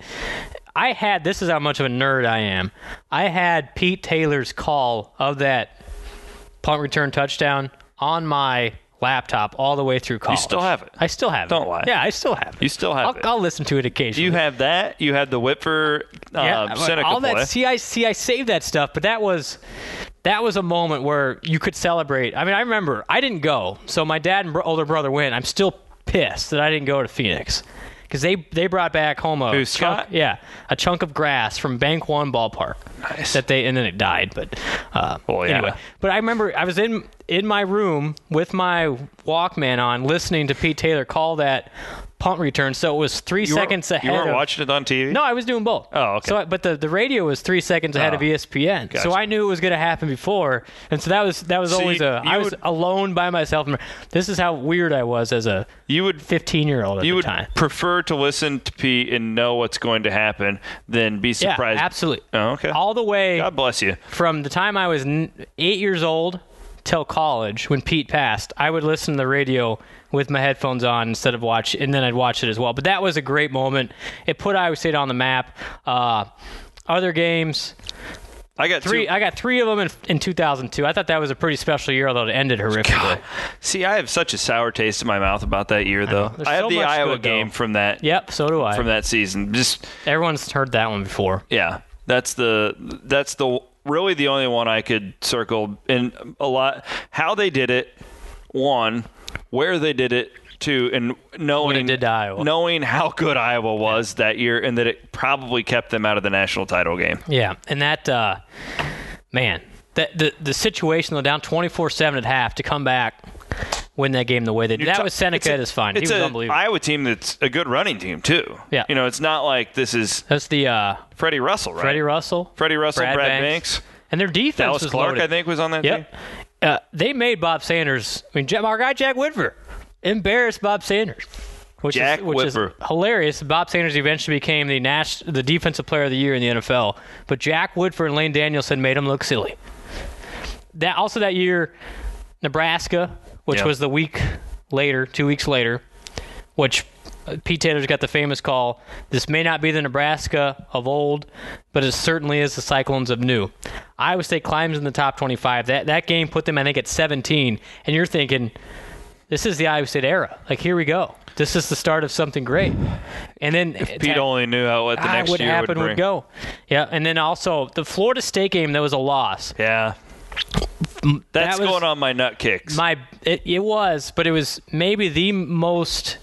I had, this is how much of a nerd I am, I had Pete Taylor's call of that punt return touchdown on my laptop all the way through college. still have it? I still have it. Don't lie. Yeah, I still have it. You still have I'll, it. I'll listen to it occasionally. you have that. You have the Whitfer uh, yeah, Seneca all play. that. See, I see. I saved that stuff, but that was that was a moment where you could celebrate. I mean, I remember I didn't go, so my dad and bro- older brother went. I'm still pissed that I didn't go to Phoenix because they they brought back home a Who, chunk, Scott? yeah, a chunk of grass from Bank One ballpark. Nice. That they and then it died, but uh, Well, yeah. anyway. But I remember I was in in my room with my Walkman on, listening to Pete Taylor call that punt return. So it was three You weren't- seconds ahead. You weren't of, watching it on T V? no, I was doing both. Oh, okay. So, I- but the, the radio was three seconds ahead Oh, of E S P N, gotcha. so I knew it was going to happen before, and so that was that was See, always a. I you was would- alone by myself. This is how weird I was as a You would fifteen year old at you the would time. prefer to listen to Pete and know what's going to happen than be Yeah, surprised. absolutely. Oh, okay. All the way God bless you. from the time I was n- eight years old till college when Pete passed, I would listen to the radio with my headphones on instead of watch, and then I'd watch it as well. But that was a great moment. It put Iowa State on the map. Uh, other games, I got three. two. I got three of them in, in two thousand two. I thought that was a pretty special year, although it ended horrifically. See, I have such a sour taste in my mouth about that year, though. There's I, have so the much Iowa good, though. game from that Yep, so do I. from that season. Just Everyone's heard that one before. yeah, that's the that's the really the only one I could circle. And a lot how they did it. One, where they did it. Two, and knowing What it did to Iowa. knowing how good Iowa was that year, and that it probably kept them out of the national title game. Yeah, and that, uh, man, that the the situation, though, down twenty-four seven at half to come back, win that game the way they did. That ta- was Seneca it's at a- his finest. He It's was an unbelievable. Iowa team that's a good running team too. Yeah. you know, it's not like this is That's the uh, Freddie Russell, right? Freddie Russell, Freddie Russell, Brad, Brad, Banks. Banks, and their defense Dallas was Clark, loaded. I think, was on that team. Yep. Uh, they made Bob Sanders. I mean, Ja- our guy Jack Whitver embarrassed Bob Sanders, which Jack is which Whitver. is hilarious. Bob Sanders eventually became the Nash, the defensive player of the year in the N F L, but Jack Whitver and Lane Danielson made him look silly. That also that year, Nebraska, which Yeah. was the week later, two weeks later, which uh, Pete Taylor's got the famous call. This may not be the Nebraska of old, but it certainly is the Cyclones of new. Iowa State climbs in the top twenty-five. That that game put them, I think, at seventeen. And you're thinking, this is the Iowa State era. Like, here we go. This is the start of something great. And then If Pete only knew how what the ah, next what year happened would would bring. go. Yeah, and then also the Florida State game, that was a loss. Yeah, that's That was going on my nut kicks. My it, it was, but it was maybe the most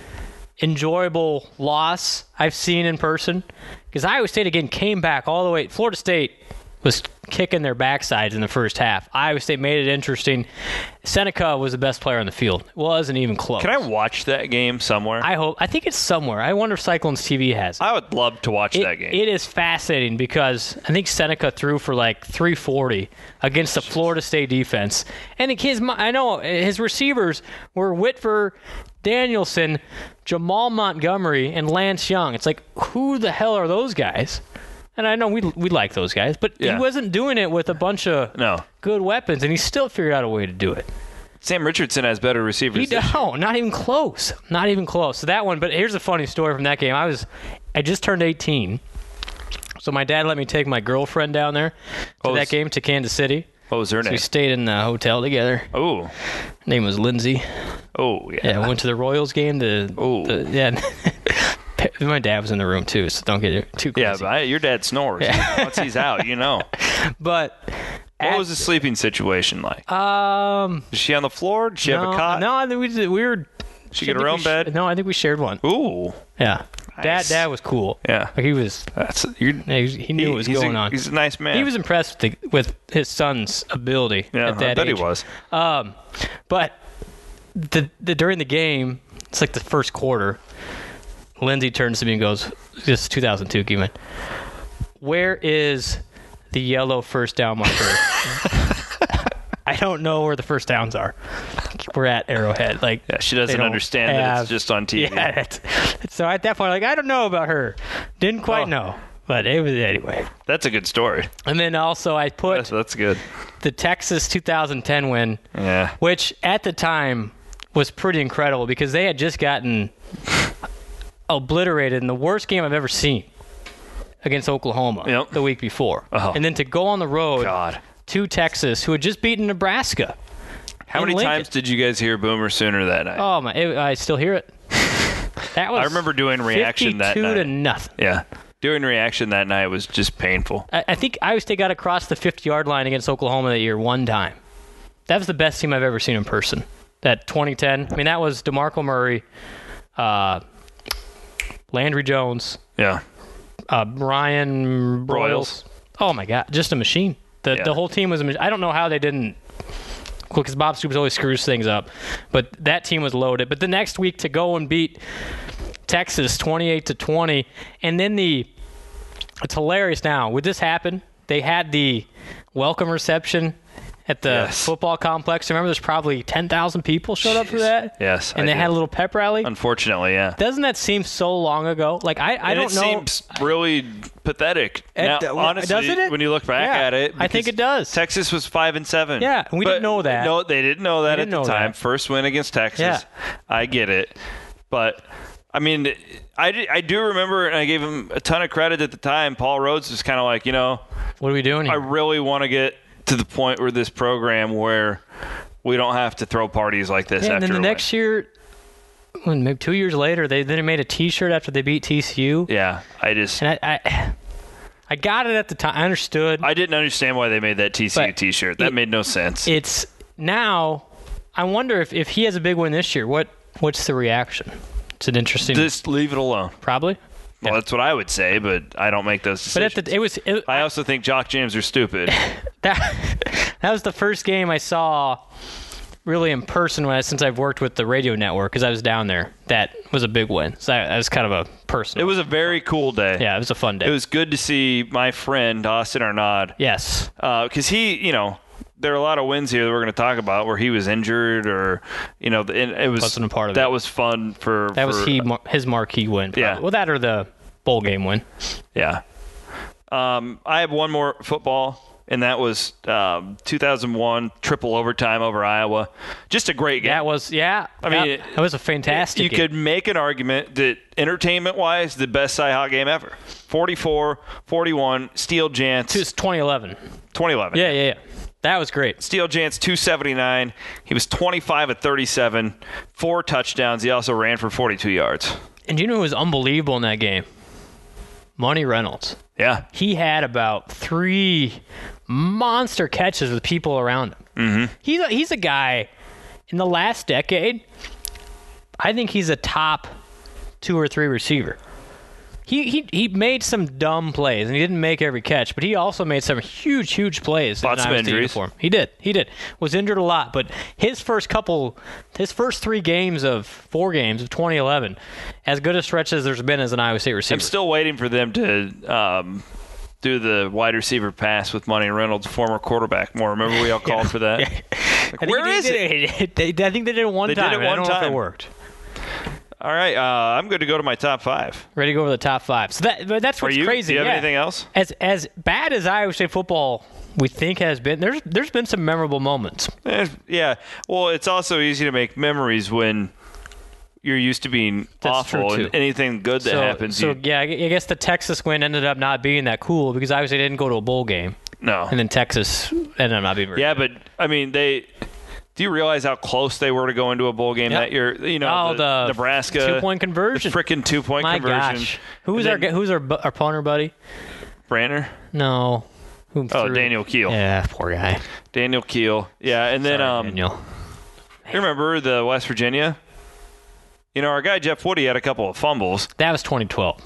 enjoyable loss I've seen in person, because Iowa State again came back all the way. Florida State was kicking their backsides in the first half. Iowa State made it interesting. Seneca was the best player on the field. It wasn't even close. Can I watch that game somewhere? I, I hope. I think it's somewhere. I wonder if Cyclones T V has it. would love to watch It, that game. it is fascinating because I think Seneca threw for like three forty against the Florida State defense. And his, I know his receivers were Whitver, Danielson, Jamal Montgomery, and Lance Young. It's like, who the hell are those guys? And I know we we like those guys, but Yeah. he wasn't doing it with a bunch of no, good weapons, and he still figured out a way to do it. Sam Richardson has better receivers. He this year. don't. Not even close. Not even close. So that one. But here's a funny story from that game. I was, I just turned eighteen, so my dad let me take my girlfriend down there to Oh, that s- game to Kansas City. What was her So we name? stayed in the hotel together. Oh, Her name was Lindsay. oh, yeah. Yeah, I went to the Royals game. The, Ooh. the yeah. My dad was in the room too, so don't get it too crazy. Yeah, but I, your dad snores. Once he's out, you know. But What at- was the sleeping situation like? um Is she on the floor? Did she no, have a cot? No, I think we did, we were. She I get her think own we sh- bed? No, I think we shared one. Ooh, Yeah, dad Nice. dad was cool. yeah. Like, he was. That's you're, Yeah, he, was- he knew he- what was he's going a, on. He's a nice man. He was impressed with, the, with his son's ability Yeah, at that I bet age. he was. Um, but the the during the game, it's like the first quarter. Lindsay turns to me and goes, "This is two thousand two, Keeman. Where is the yellow first down marker?" I don't know where the first downs are. We're at Arrowhead. Like, Yeah, she they doesn't don't understand that have- it's just on T V. Yeah. It's, so at that point, like, I don't know about her. Didn't quite Oh. know. But it was anyway. That's a good story. And then also I put That's, that's good. the Texas two thousand ten win, Yeah. which at the time was pretty incredible because they had just gotten obliterated in the worst game I've ever seen against Oklahoma Yep. the week before. Oh. And then to go on the road God. to Texas, who had just beaten Nebraska. How in many Lincoln. times did you guys hear Boomer Sooner that night? Oh, my. It, I still hear it. That was I remember doing reaction that fifty-two to night. nothing. Yeah. Doing reaction that night was just painful. I, I think Iowa State got across the fifty-yard line against Oklahoma that year one time. That was the best team I've ever seen in person. That twenty ten. I mean, that was DeMarco Murray, uh, Landry Jones, Yeah. uh, Ryan Broyles. Broyles. Oh, my God. Just a machine. The Yeah. the whole team was a machine. I don't know how they didn't. Because Bob Stoops always screws things up. But that team was loaded. But the next week to go and beat Texas twenty-eight to twenty, and then the it's hilarious now. Would this happen? They had the welcome reception at the Yes. football complex. Remember, there's probably ten thousand people showed up for Jeez. that. Yes, and I they do. had a little pep rally. Unfortunately, yeah. Doesn't that seem so long ago? Like I, I and don't it know. seems really pathetic. It- now, uh, honestly, doesn't it? when you look back Yeah, at it, I think because it does. Texas was five and seven. Yeah, and we But didn't know that. No, they didn't know that We at didn't the know time. that. First win against Texas. Yeah. I get it, but I mean, I, di- I do remember, and I gave him a ton of credit at the time. Paul Rhodes was kind of like, you know, What are we doing I here? really want to get to the point where this program where we don't have to throw parties like this Yeah, and after then the a win. next year, when maybe two years later, they then made a T-shirt after they beat T C U. Yeah, I just And I, I, I got it at the time. I understood. I didn't understand why they made that T C U But T-shirt. That it- made no sense. It's now. I wonder if, if he has a big win this year. What what's the reaction? It's an interesting. Just leave it alone. probably. Well, that's what I would say, but I don't make those But decisions. at the, it was it, I also think jock jams are stupid. that that was the first game I saw really in person when I, since I've worked with the radio network because I was down there. That was a big win. So that, that was kind of a personal. It was a very cool day. yeah, it was a fun day. It was good to see my friend Austin Arnaud yes. because he, you know, there are a lot of wins here that we're going to talk about where he was injured or, you know, and it was Wasn't a part of that it. was fun for That was for- he mar- his marquee win. probably. Yeah. Well, that or the bowl game win. Yeah. Um, I have one more football, and that was um, two thousand one triple overtime over Iowa. Just a great game. That was yeah. I mean, that, that was a fantastic. You game. could make an argument that entertainment-wise, the best Cy-Hawk game ever. forty-four forty-one, Steel Jantz, It was twenty eleven. twenty eleven. Yeah, yeah, yeah. That was great. Steel Jantz, two seventy-nine. He was twenty-five of thirty-seven, four touchdowns. He also ran for forty-two yards. And you know who was unbelievable in that game? Money Reynolds. Yeah. He had about three monster catches with people around him. Mm-hmm. He's a, he's a guy in the last decade. I think he's a top two or three receiver. He he he made some dumb plays, and he didn't make every catch, but he also made some huge, huge plays. Lots in of Iowa State injuries. uniform. He did. He did. Was injured a lot, but his first couple, his first three games of four games of twenty eleven, as good a stretch as there's been as an Iowa State receiver. I'm still waiting for them to um, do the wide receiver pass with Money Reynolds, former quarterback. More, remember we all called for that? I Like, think where they is it? did it? They- I think they did it one They did time. it and I one don't know if time. it worked. All right, uh, I'm good to go to my top five. Ready to go over the top five. So that but that's what's Are you? crazy. Do you have yeah. anything else? As as bad as Iowa State football we think has been, there's there's been some memorable moments. Eh, yeah. Well, it's also easy to make memories when you're used to being That's awful, true, too. and anything good that so, happens. So you, yeah, I I guess the Texas win ended up not being that cool because Iowa State didn't go to a bowl game, no. and then Texas ended up not being very Yeah, good. but I mean, they. Do you realize how close they were to going to a bowl game Yep. that year? You know, Oh, the, the Nebraska two-point conversion. the freaking two point My conversion. gosh, who's And our then who's our bu- our punter buddy? Brandner? No, who Oh, threw- Daniel Keel. Yeah, poor guy. Daniel Keel. Yeah, and then Sorry, um, Daniel. you remember the West Virginia? You know, our guy Jeff Woody had a couple of fumbles. That was twenty twelve.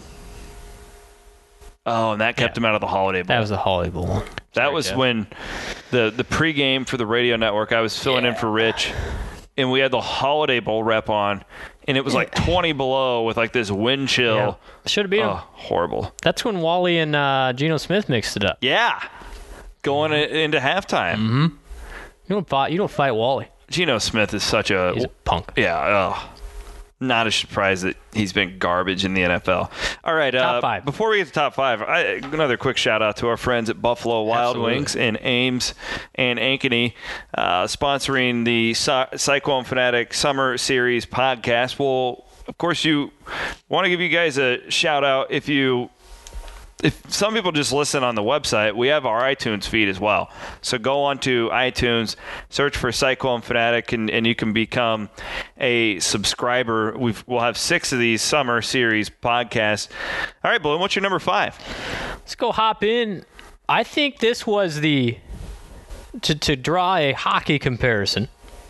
Oh, and that kept Yeah. him out of the Holiday Bowl. That was the Holiday Bowl one. That Sorry, was Jeff. when the the pregame for the radio network, I was filling in for Rich, and we had the Holiday Bowl rep on, and it was like twenty below with like this wind chill. Should have been. Oh, horrible. That's when Wally and uh, Geno Smith mixed it up. Yeah. Going i- into halftime. Mm-hmm. You don't fight. You don't fight Wally. Geno Smith is such a He's a punk. yeah. Oh, not a surprise that he's been garbage in the N F L. All right, Top uh, five. Before we get to top five, I, another quick shout out to our friends at Buffalo Wild Absolutely. Wings in Ames and Ankeny, uh, sponsoring the Cy- Cyclone Fanatic Summer Series podcast. Well, of course, you want to give you guys a shout out if you. If some people just listen on the website, we have our iTunes feed as well. So go on to iTunes, search for Cyclone Fanatic, and, and you can become a subscriber. We've, we'll have six of these summer series podcasts. All right, Bloom, what's your number five? Let's go hop in. I think this was the to to draw a hockey comparison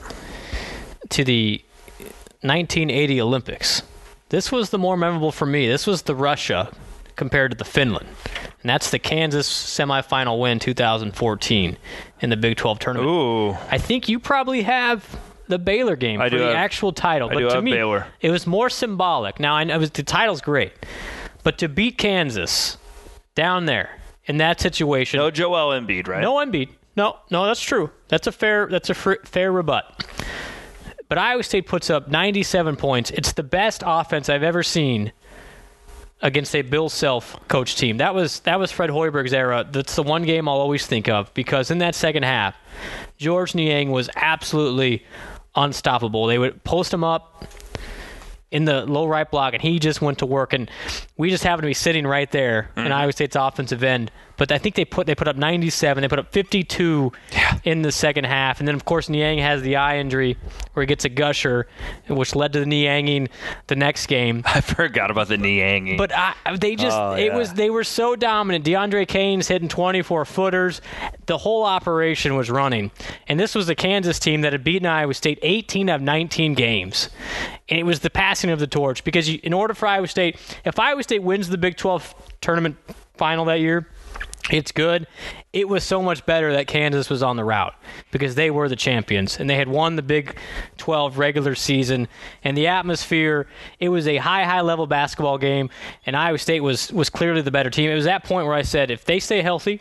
to the nineteen eighty Olympics. This was the more memorable for me. This was the Russia compared to the Finland. And that's the Kansas semifinal win two thousand fourteen in the Big twelve tournament. Ooh. I think you probably have the Baylor game I for do the have- actual title. I but do to have me, Baylor. it was more symbolic. Now, I know it was, the title's great. But to beat Kansas down there in that situation. No Joel Embiid, right? No Embiid. No, no, that's true. That's a fair that's a fr- fair rebut. But Iowa State puts up ninety-seven points. It's the best offense I've ever seen against a Bill Self coach team. That was that was Fred Hoiberg's era. That's the one game I'll always think of because in that second half, George Niang was absolutely unstoppable. They would post him up in the low right block, and he just went to work. And we just happened to be sitting right there in Iowa State's offensive end. But I think they put they put up ninety-seven. They put up fifty-two Yeah. in the second half. And then, of course, Niang has the eye injury where he gets a gusher, which led to the Nianging the next game. I forgot about the Nianging. But I, they just Oh, it yeah. was they were so dominant. DeAndre Kane's hitting twenty-four footers. The whole operation was running. And this was the Kansas team that had beaten Iowa State eighteen of nineteen games. And it was the passing of the torch because you, in order for Iowa State, if Iowa State wins the Big twelve tournament final that year, it's good. It was so much better that Kansas was on the route because they were the champions and they had won the Big twelve regular season. And the atmosphere, it was a high, high level basketball game, and Iowa State was was clearly the better team. It was that point where I said, if they stay healthy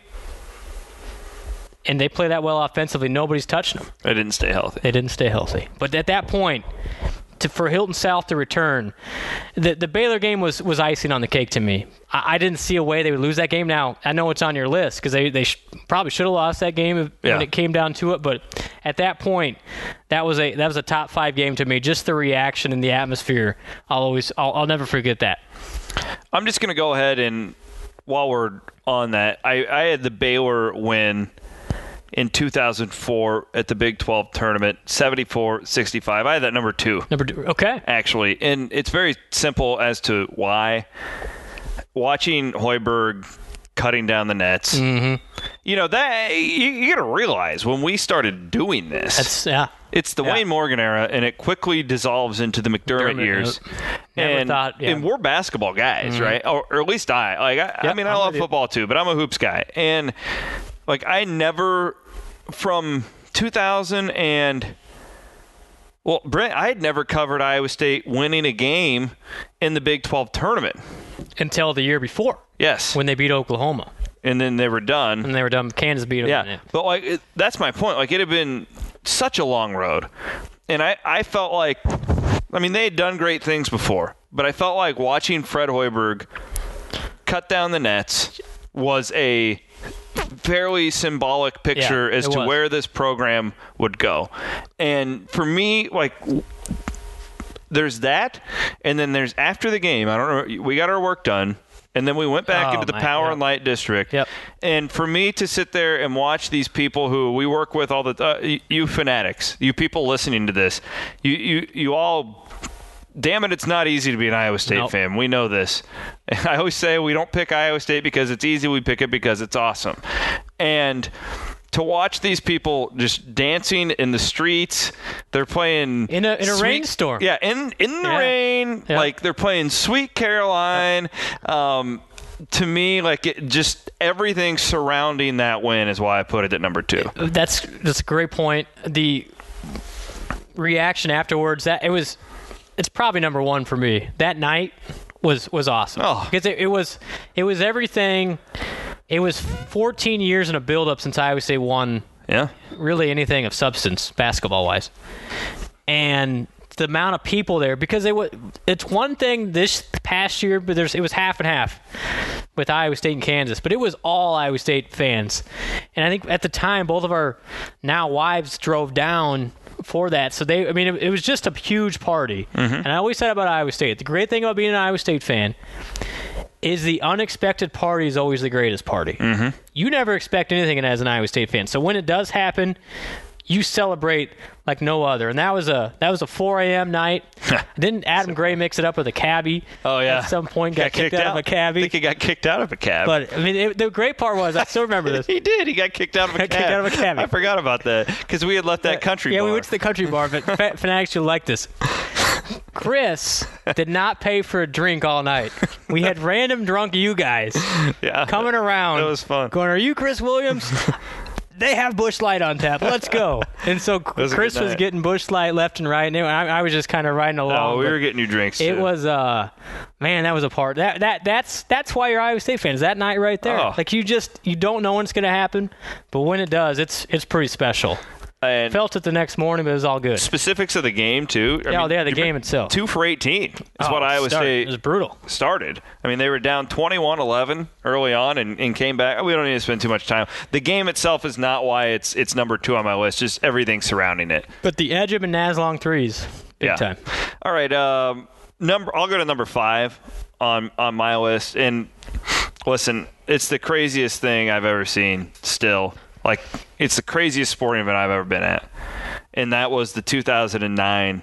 and they play that well offensively, nobody's touching them. I didn't stay healthy. They didn't stay healthy. But at that point, to, for Hilton South to return, the the Baylor game was, was icing on the cake to me. I, I didn't see a way they would lose that game. Now, I know it's on your list because they, they sh- probably should have lost that game if, Yeah. when it came down to it. But at that point, that was a that was a top five game to me. Just the reaction and the atmosphere, I'll always I'll, I'll never forget that. I'm just going to go ahead and, while we're on that, I, I had the Baylor win in two thousand four at the Big twelve tournament, seventy-four sixty-five. I had that number two, Number two, okay. actually. And it's very simple as to why. Watching Hoiberg cutting down the nets, Mm-hmm. you know, that you, you got to realize when we started doing this, That's yeah. it's the yeah. Wayne Morgan era, and it quickly dissolves into the McDermott, McDermott, years. yep. Never and, thought- yeah. and we're basketball guys, right? Or, or at least I. Like, I, I Yep, mean, I I'm love with you. football too, but I'm a hoops guy. And like, I never, from two thousand and well, Brent, I had never covered Iowa State winning a game in the Big twelve tournament. Until the year before Yes, when they beat Oklahoma and then they were done. and they were done. Kansas beat them. Yeah, but like it, that's my point. Like it had been such a long road, and I, I felt like I mean, they had done great things before, but I felt like watching Fred Hoiberg cut down the nets was a fairly symbolic picture Yeah, as it to was. where this program would go. And for me, like, there's that, and then there's after the game, I don't know, we got our work done, and then we went back Oh, into the my- Power yep. and Light District. Yep. And for me to sit there and watch these people who we work with all the uh, you, you fanatics, you people listening to this, you you you all, damn it, it's not easy to be an Iowa State Nope. fan. We know this. And I always say we don't pick Iowa State because it's easy. We pick it because it's awesome. And to watch these people just dancing in the streets, they're playing In a- in a Sweet- rainstorm. Yeah, in in the Yeah. rain, Yeah. like they're playing Sweet Caroline. Um, to me, like it, just everything surrounding that win is why I put it at number two. That's that's a great point. The reaction afterwards, that it was, it's probably number one for me. That night was was awesome Oh. because it, it was it was everything. It was fourteen years in a build-up since Iowa State won Yeah, really anything of substance basketball-wise, and the amount of people there, because it was it's one thing this past year, but there's it was half and half with Iowa State and Kansas, but it was all Iowa State fans, and I think at the time both of our now wives drove down for that, so they I mean it, it was just a huge party. Mm-hmm. And I always said about Iowa State, the great thing about being an Iowa State fan is the unexpected party is always the greatest party. Mm-hmm. You never expect anything as an Iowa State fan. So when it does happen, you celebrate like no other. And that was a that was a four a.m. night. Didn't Adam Gray mix it up with a cabbie? Oh, yeah. At some point, got, kicked, out, of a I cabbie. think he got kicked out of a cab. But I mean, it, the great part was I still remember this. He did. He got kicked out of a Got cab. kicked out of a cab. I forgot about that because we had left that country yeah, bar. we went to the country bar, but fa- fanatics, you'll like this. Chris did not pay for a drink all night. We had random drunk you guys yeah. coming around. It was fun. Going, are you Chris Williams? They have Busch Light on tap. Let's go. And so was a Chris good was night. getting Busch Light left and right, and I, I was just kind of riding along. Oh, we but were getting you drinks. It too. was, uh, man, that was a part. That that that's that's why you're Iowa State fans. That night right there, Oh. like you just you don't know when it's gonna happen, but when it does, it's it's pretty special. And Felt it the next morning, but it was all good. specifics of the game too. I Yeah, mean, yeah, the you game bring- itself. Two for eighteen is Oh, what Iowa started. State It was brutal. started. I mean, they were down twenty-one eleven early on and, and came back. We don't need to spend too much time. The game itself is not why it's it's number two on my list. Just everything surrounding it. But the edge of and Naslong threes, big Yeah. time. All right, um, number. I'll go to number five on on my list. And listen, it's the craziest thing I've ever seen. Still, like it's the craziest sporting event I've ever been at, and that was the two thousand nine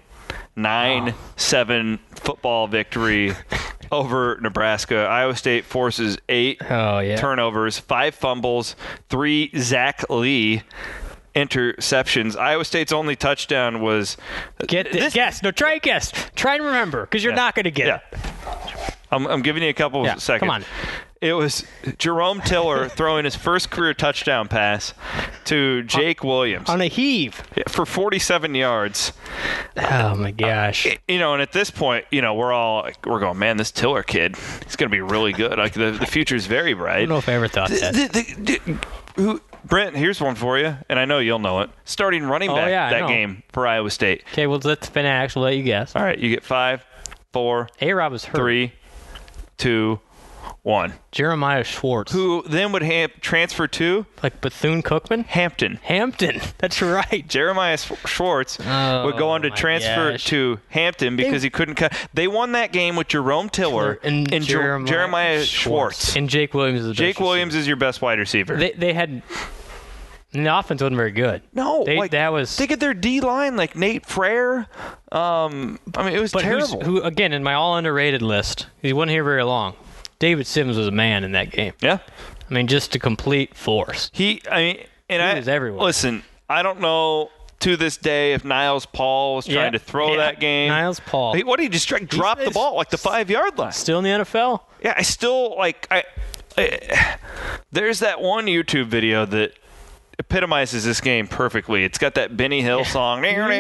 nine seven football victory over Nebraska. Iowa State forces eight Oh yeah. turnovers, five fumbles, three Zach Lee interceptions. Iowa State's only touchdown was Get this. this- Guess. No, try and guess. Try and remember, because you're Yeah. not going to get Yeah. it. I'm, I'm giving you a couple Yeah, seconds. come on. It was Jerome Tiller throwing his first career touchdown pass to Jake Williams On a heave. for forty-seven yards. Oh my gosh. You know, and at this point, you know, we're all like, we're going, man, this Tiller kid, he's going to be really good. Like the, the future is very I bright. don't know if I ever thought that. The- the- the- who, Brent, here's one for you, and I know you'll know it. Starting running Oh, back yeah, I that know. game for Iowa State. Okay, well, let's fanatics. We'll let you guess. All right, you get five, four, A-Rob was hurt. three, two, one. Jeremiah Schwartz. Who then would ham- transfer to Like Bethune-Cookman? Hampton. Hampton. That's right. Jeremiah S- Schwartz Oh, would go on to my transfer gosh. to Hampton because he couldn't cut. They won that game with Jerome Tiller and, Jer- Jeremiah, Jeremiah Schwartz. And Jake Williams is the Jake best Williams is your best wide receiver. receiver. They, they had... And the offense wasn't very good. no, They, like, that was... they get their D line like Nate Frere. Um, I mean, it was But who's, terrible. who, again, in my all underrated list, he wasn't here very long. David Sims was a man in that game. yeah, I mean, just a complete force. he. I mean, and He I was everywhere. listen. I don't know to this day if Niles Paul was trying Yeah, to throw yeah. that game. Niles Paul. He, what did he just try, drop the he's- ball like the five yard line? Still in the N F L? Yeah, I still like I, I there's that one YouTube video that epitomizes this game perfectly. It's got that Benny Hill song and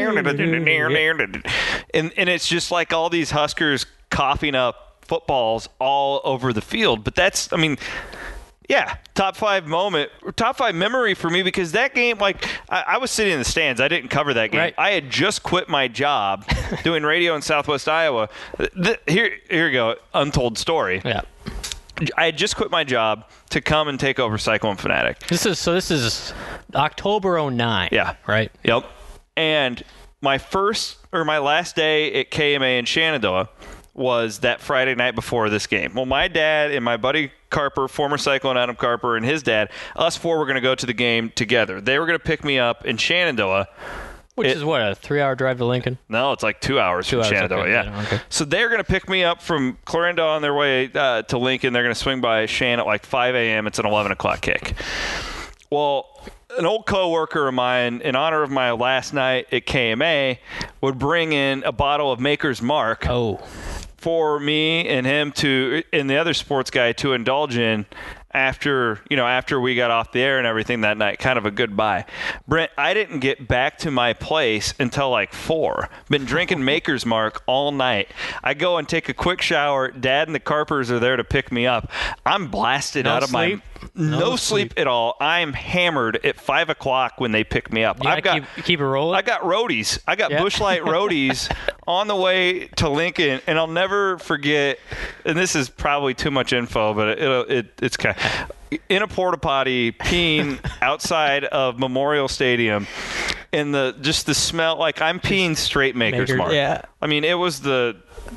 and it's just like all these Huskers coughing up footballs all over the field. But that's I mean Yeah, top five moment, top five memory for me because that game, like, I, I was sitting in the stands. I didn't cover that game. Right. I had just quit my job doing radio in Southwest Iowa. The, here, here you go, untold story. Yeah. I had just quit my job to come and take over Cyclone Fanatic. This is so. This is October oh nine. Yeah. Right. Yep. And my first or my last day at K M A in Shenandoah was that Friday night before this game. Well, my dad and my buddy Carper, former Cyclone Adam Carper, and his dad, us four were going to go to the game together. They were going to pick me up in Shenandoah. Which It- is what, a three-hour drive to Lincoln? No, it's like two hours Two from hours, Shenandoah. okay, Yeah. yeah, okay. So they're going to pick me up from Clarendon on their way uh, to Lincoln. They're going to swing by Shan at like five a.m. It's an eleven o'clock kick. Well, an old coworker of mine, in honor of my last night at K M A, would bring in a bottle of Maker's Mark Oh. for me and him to, and the other sports guy to indulge in after, you know, after we got off the air and everything that night, kind of a goodbye. Brent, I didn't get back to my place until like four. Been drinking Maker's Mark all night. I go and take a quick shower. Dad and the Carpers are there to pick me up. I'm blasted No out of sleep? my no, No sleep sleep. at all. I'm hammered at five o'clock when they pick me up. You I've gotta got keep, keep it rolling? I got roadies. I got Yeah. Busch Light roadies on the way to Lincoln, and I'll never forget. And this is probably too much info, but it, it it's kind of in a porta potty peeing outside of Memorial Stadium, and the just the smell. Like I'm peeing straight Maker's Maker- Mark. yeah. I mean, it was the.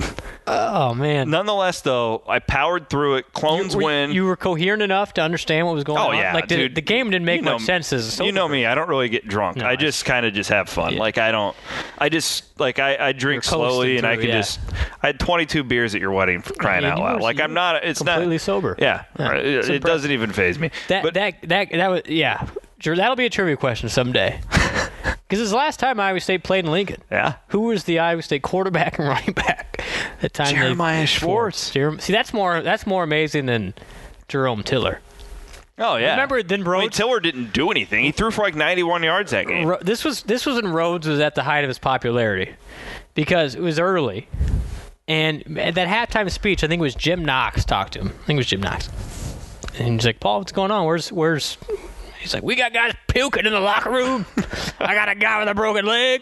Oh, man. Nonetheless, though, I powered through it. Clones Were you- win. You were coherent enough to understand what was going Oh, on? yeah, Like, did it- dude. the game didn't make You know much me. sense as a sober You know me. person. I don't really get drunk. No, I I- just kind of just have fun. Yeah. Like I don't. I just like I, I drink You're coasting slowly and I through, can yeah. just. I had twenty-two beers at your wedding for crying Yeah, out you loud. were- Like you I'm were not. It's completely not sober. Yeah. Yeah. right. It's It, it impressive. doesn't even faze me. That, but that, that, that was, yeah. Sure, that'll be a trivia question someday. Because it's the last time Iowa State played in Lincoln. yeah. Who was the Iowa State quarterback and running back at time? they- Jeremiah Schwartz. Jerem- See, that's more that's more amazing than Jerome Tiller. Oh yeah. Remember then I mean, Rhodes? Tiller didn't do anything. He threw for like ninety-one yards that game. Ro- this was this was when Rhodes was at the height of his popularity because it was early, and at that halftime speech, I think it was Jim Knox talked to him. I think it was Jim Knox, and he's like, "Paul, what's going on? Where's where's?" He's like, "We got guys puking in the locker room. I got a guy with a broken leg.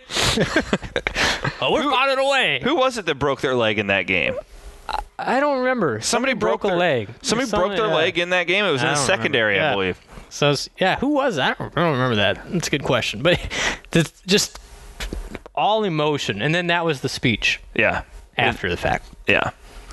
oh, we're finding a way." Who was it that broke their leg in that game? I don't remember. Somebody, broke, a their leg. Somebody Some- broke their yeah. leg in that game. It was I in the don't remember. secondary, I Yeah. believe. So it's- yeah, who was that? I don't, I don't remember that. That's a good question, but it's just all emotion, and then that was the speech Yeah. after the fact. Yeah.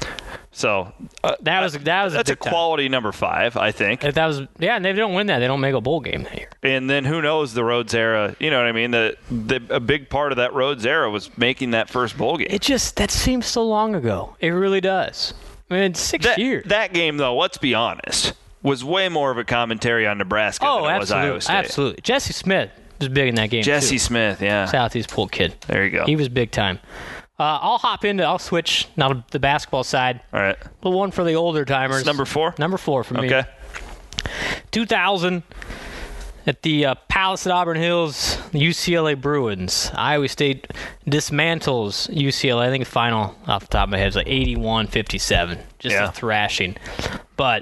So uh, That was that was that's a big time. quality number five, I think. If that was yeah, and they don't win that, they don't make a bowl game that year. And then who knows the Rhodes era? You know what I mean? The, the a big part of that Rhodes era was making that first bowl game. It just that seems so long ago. It really does. I mean, it's six that, years. that game, though, let's be honest, was way more of a commentary on Nebraska oh, than it was Iowa absolutely, State. absolutely. Jesse Smith was big in that game. Jesse too. Smith, yeah. Southeast Polk kid. There you go. He was big time. Uh, I'll hop into. I'll switch now to the basketball side. All right. The one for the older timers. It's number four? Number four for me. Okay. two thousand at the uh, Palace at Auburn Hills, U C L A Bruins. Iowa State dismantles U C L A. I think the final off the top of my head is like eighty-one fifty-seven. Just Yeah. a thrashing. But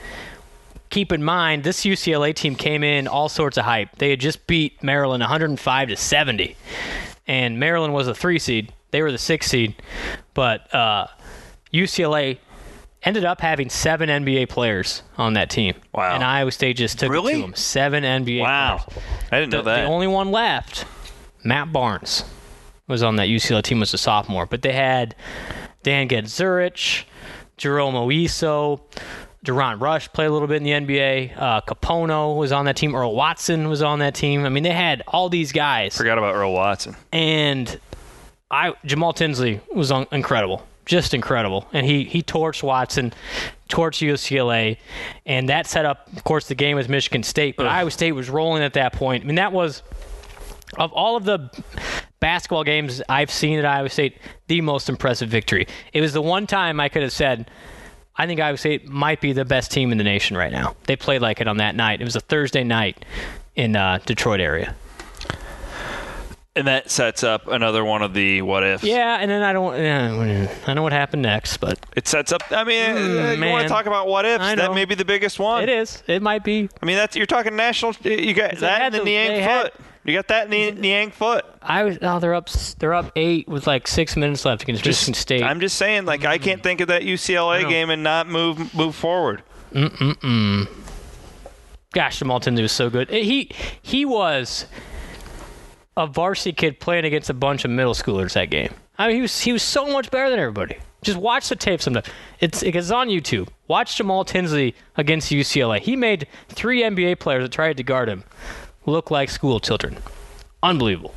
keep in mind, this U C L A team came in all sorts of hype. They had just beat Maryland one hundred five to seventy. And Maryland was a three seed. They were the six seed. But uh, U C L A ended up having seven N B A players on that team. Wow. And Iowa State just took Really? it to them. Seven N B A Wow. players. I didn't The, know that. the only one left, Matt Barnes, was on that U C L A team as a sophomore. But they had Dan Gedzurich, Jerome Oiso, Durant Rush played a little bit in the N B A. Uh, Capono was on that team. Earl Watson was on that team. I mean, they had all these guys. Forgot about Earl Watson. And I Jamal Tinsley was un- incredible, just incredible. And he, he torched Watson, torched U C L A, and that set up, of course, the game with Michigan State. But Ugh. Iowa State was rolling at that point. I mean, that was, of all of the basketball games I've seen at Iowa State, the most impressive victory. It was the one time I could have said, I think Iowa State might be the best team in the nation right now. They played like it on that night. It was a Thursday night in uh, Detroit area. And that sets up another one of the what ifs. Yeah, and then I don't. Yeah, I know what happened next, but It sets up. I mean, Mm, uh, you want man. to talk about what ifs? I That know. may be the biggest one. it is. It might be. I mean, that's you're talking national. You got They that had and the the- Niang they had- foot. You got that and the Niang foot. I was. Oh, they're up. They're up eight with like six minutes left against Michigan State. I'm just saying, like, I can't think of that U C L A know. game and not move move forward. Gosh, Jamal Tinsley was so good. He he was a varsity kid playing against a bunch of middle schoolers that game. I mean, he was he was so much better than everybody. Just watch the tape sometime. It's it's on YouTube. Watch Jamal Tinsley against U C L A. He made three N B A players that tried to guard him look like school children. Unbelievable.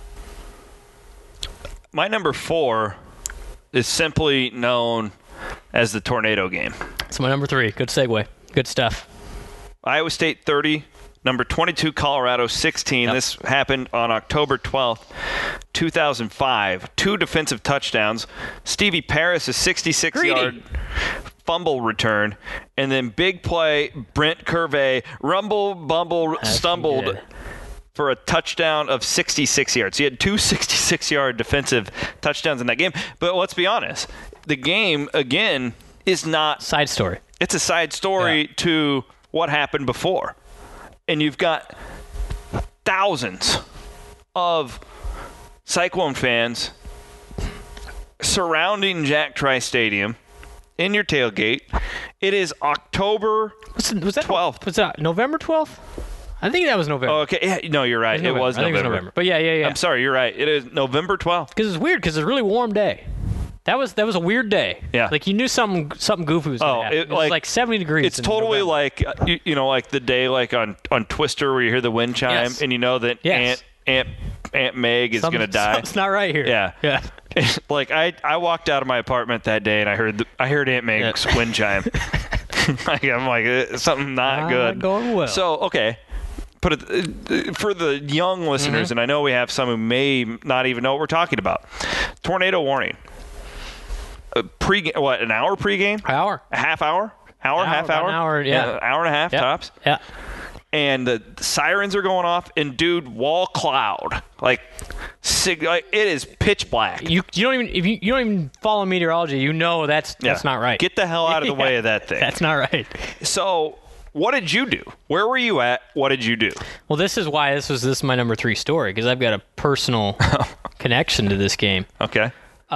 My number four is simply known as the tornado game. That's my number three. Good segue. Good stuff. Iowa State thirty, number twenty-two Colorado sixteen. Yep. This happened on October twelfth, two thousand five. Two defensive touchdowns. Stevie Paris, a sixty-six-yard fumble return. And then big play, Brent Curvey, rumble, bumble, That's stumbled good. for a touchdown of sixty-six yards. He had two sixty-six-yard defensive touchdowns in that game. But let's be honest, the game, again, is not Side story. it's a side story Yeah. to what happened before. And you've got thousands of Cyclone fans surrounding Jack Trice Stadium in your tailgate. It is October Was, was that twelfth. Was that November twelfth? I think that was November. Oh, okay. Yeah, no, you're right. It November. was I think November. it was November. But yeah, yeah, yeah. I'm sorry, you're right. It is November twelfth. Because it's weird because it's a really warm day. That was that was a weird day. Yeah. Like you knew something something goofy was Oh, going to happen. it, It, was like- like seventy degrees. It's in totally November. like uh, you, you know, like the day like on, on Twister where you hear the wind chime Yes. and you know that Yes. Aunt Aunt Aunt Meg is Something- gonna die. It's not right here. Yeah. Yeah. Like I, I walked out of my apartment that day and I heard the, I heard Aunt Meg's wind chime. Like, I'm like uh, something not Not good. going well. So okay, put it uh, for the young listeners, Mm-hmm. and I know we have some who may not even know what we're talking about. Tornado warning. A pre what an hour pregame? Hour. A half hour? Hour? Hour, half about hour? an hour, yeah. An hour and a half Yeah. tops. Yeah. And the sirens are going off, and dude, wall cloud, like, sig- like it is pitch black. You you don't even if you, you don't even follow meteorology, you know that's that's Yeah. not right. Get the hell out of the Yeah. way of that thing. That's not right. So, what did you do? Where were you at? What did you do? Well, this is why this was this is my number three story because I've got a personal connection to this game. Okay.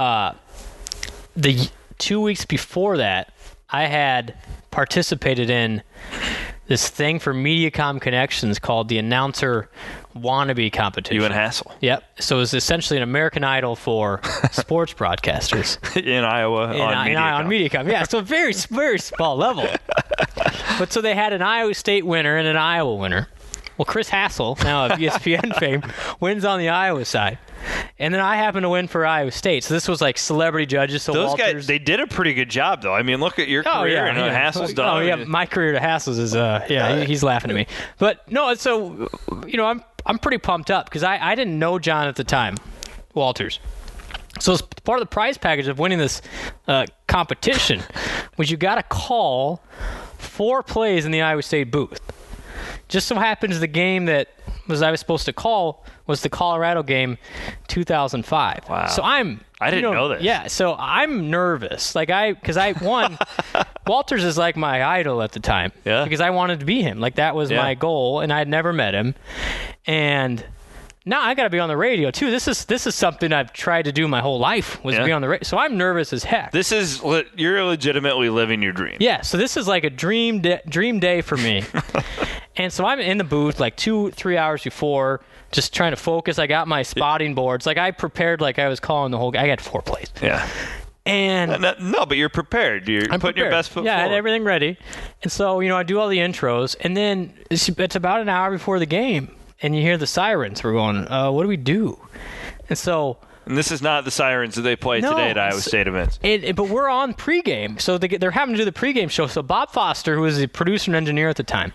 The two weeks before that, I had participated in this thing for Mediacom Connections called the Announcer Wannabe Competition. You and Hassel Yep. So it was essentially an American Idol for sports broadcasters. in Iowa in, on in- Mediacom. on Mediacom. Yeah, so very, very small level. But so they had an Iowa State winner and an Iowa winner. Well, Chris Hassel, now of E S P N fame, wins on the Iowa side. And then I happen to win for Iowa State. So this was like celebrity judges. So Those Walters, guys, they did a pretty good job, though. I mean, look at your Oh career yeah, and how yeah. Hassel's done. Oh yeah, my career to Hassels is uh yeah he- he's laughing at me. But no, so you know I'm I'm pretty pumped up because I I didn't know John at the time, Walters. So as part of the prize package of winning this uh, competition was you got to call four plays in the Iowa State booth. Just so happens the game that was I was supposed to call was the Colorado game, two thousand five. Wow. So I'm I didn't you know this. Yeah, so I'm nervous. Like I because I won. Walters is like my idol at the time. Yeah. Because I wanted to be him. Like that was Yeah. my goal, and I'd never met him. And now I got to be on the radio too. This is this is something I've tried to do my whole life was Yeah. be on the radio. So I'm nervous as heck. This is le- you're legitimately living your dream. Yeah, so this is like a dream da- dream day for me. And so I'm in the booth like two, three hours before, just trying to focus. I got my spotting boards. Like I prepared like I was calling the whole I had four plays. Yeah. And No, no, but you're prepared. You're I'm putting your prepared. best foot Yeah, I had forward. everything ready. And so, you know, I do all the intros, and then it's, it's about an hour before the game, and you hear the sirens. We're going, uh, what do we do? And so And this is not the sirens that they play No, today at Iowa it's- State events. It, it- but we're on pregame, so they, they're having to do the pregame show. So Bob Foster, who was the producer and engineer at the time,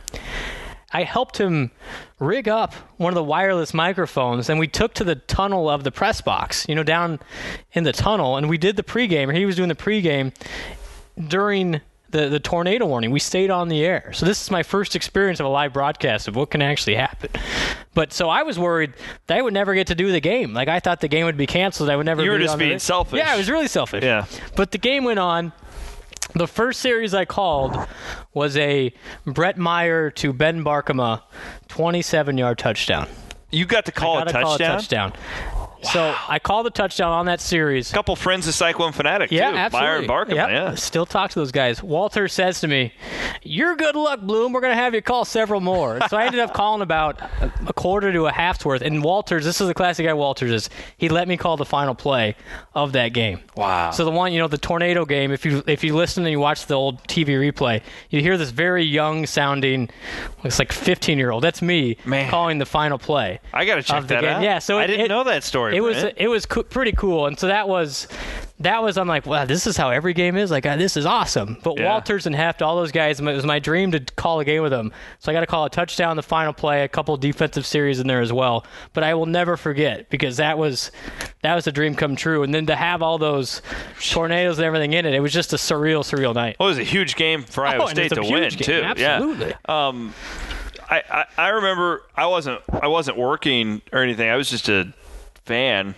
I helped him rig up one of the wireless microphones, and we took to the tunnel of the press box, you know, down in the tunnel, and we did the pregame, or he was doing the pregame during the, the tornado warning. We stayed on the air. So this is my first experience of a live broadcast of what can actually happen. But so I was worried that I would never get to do the game. Like, I thought the game would be canceled. I would never You were be just on the being air. selfish. Yeah, I was really selfish. Yeah. But the game went on. The first series I called was a Brett Meyer to Ben Barkema twenty-seven-yard touchdown. You got to call I a gotta touchdown? call a touchdown. So I called the touchdown on that series. A couple friends of Cyclone Fanatic, Yeah, too. absolutely. Meyer and Barkema, Yep. yeah. Still talk to those guys. Walter says to me, "You're good luck, Bloom. We're going to have you call several more." So I ended up calling about a, a quarter to a half's worth. And Walters, this is the classic guy Walters is. He let me call the final play of that game. Wow. So the one, you know, the tornado game, if you if you listen and you watch the old T V replay, you hear this very young sounding, looks like fifteen-year-old. That's me Man. calling the final play. I got to check of the that game. out. Yeah, so I it- didn't it- know that story. It was Brent. it was co- pretty cool, and so that was that was I'm like, wow, this is how every game is. Like, uh, this is awesome. But Yeah. Walters and Heft, all those guys, it was my dream to call a game with them. So I got to call a touchdown, the final play, a couple defensive series in there as well. But I will never forget because that was that was a dream come true. And then to have all those tornadoes and everything in it, it was just a surreal, surreal night. Well, it was a huge game for Iowa Oh, and State it's a to huge win, game. too. Absolutely. Yeah. Um, I, I, I remember I wasn't I wasn't working or anything. I was just a fan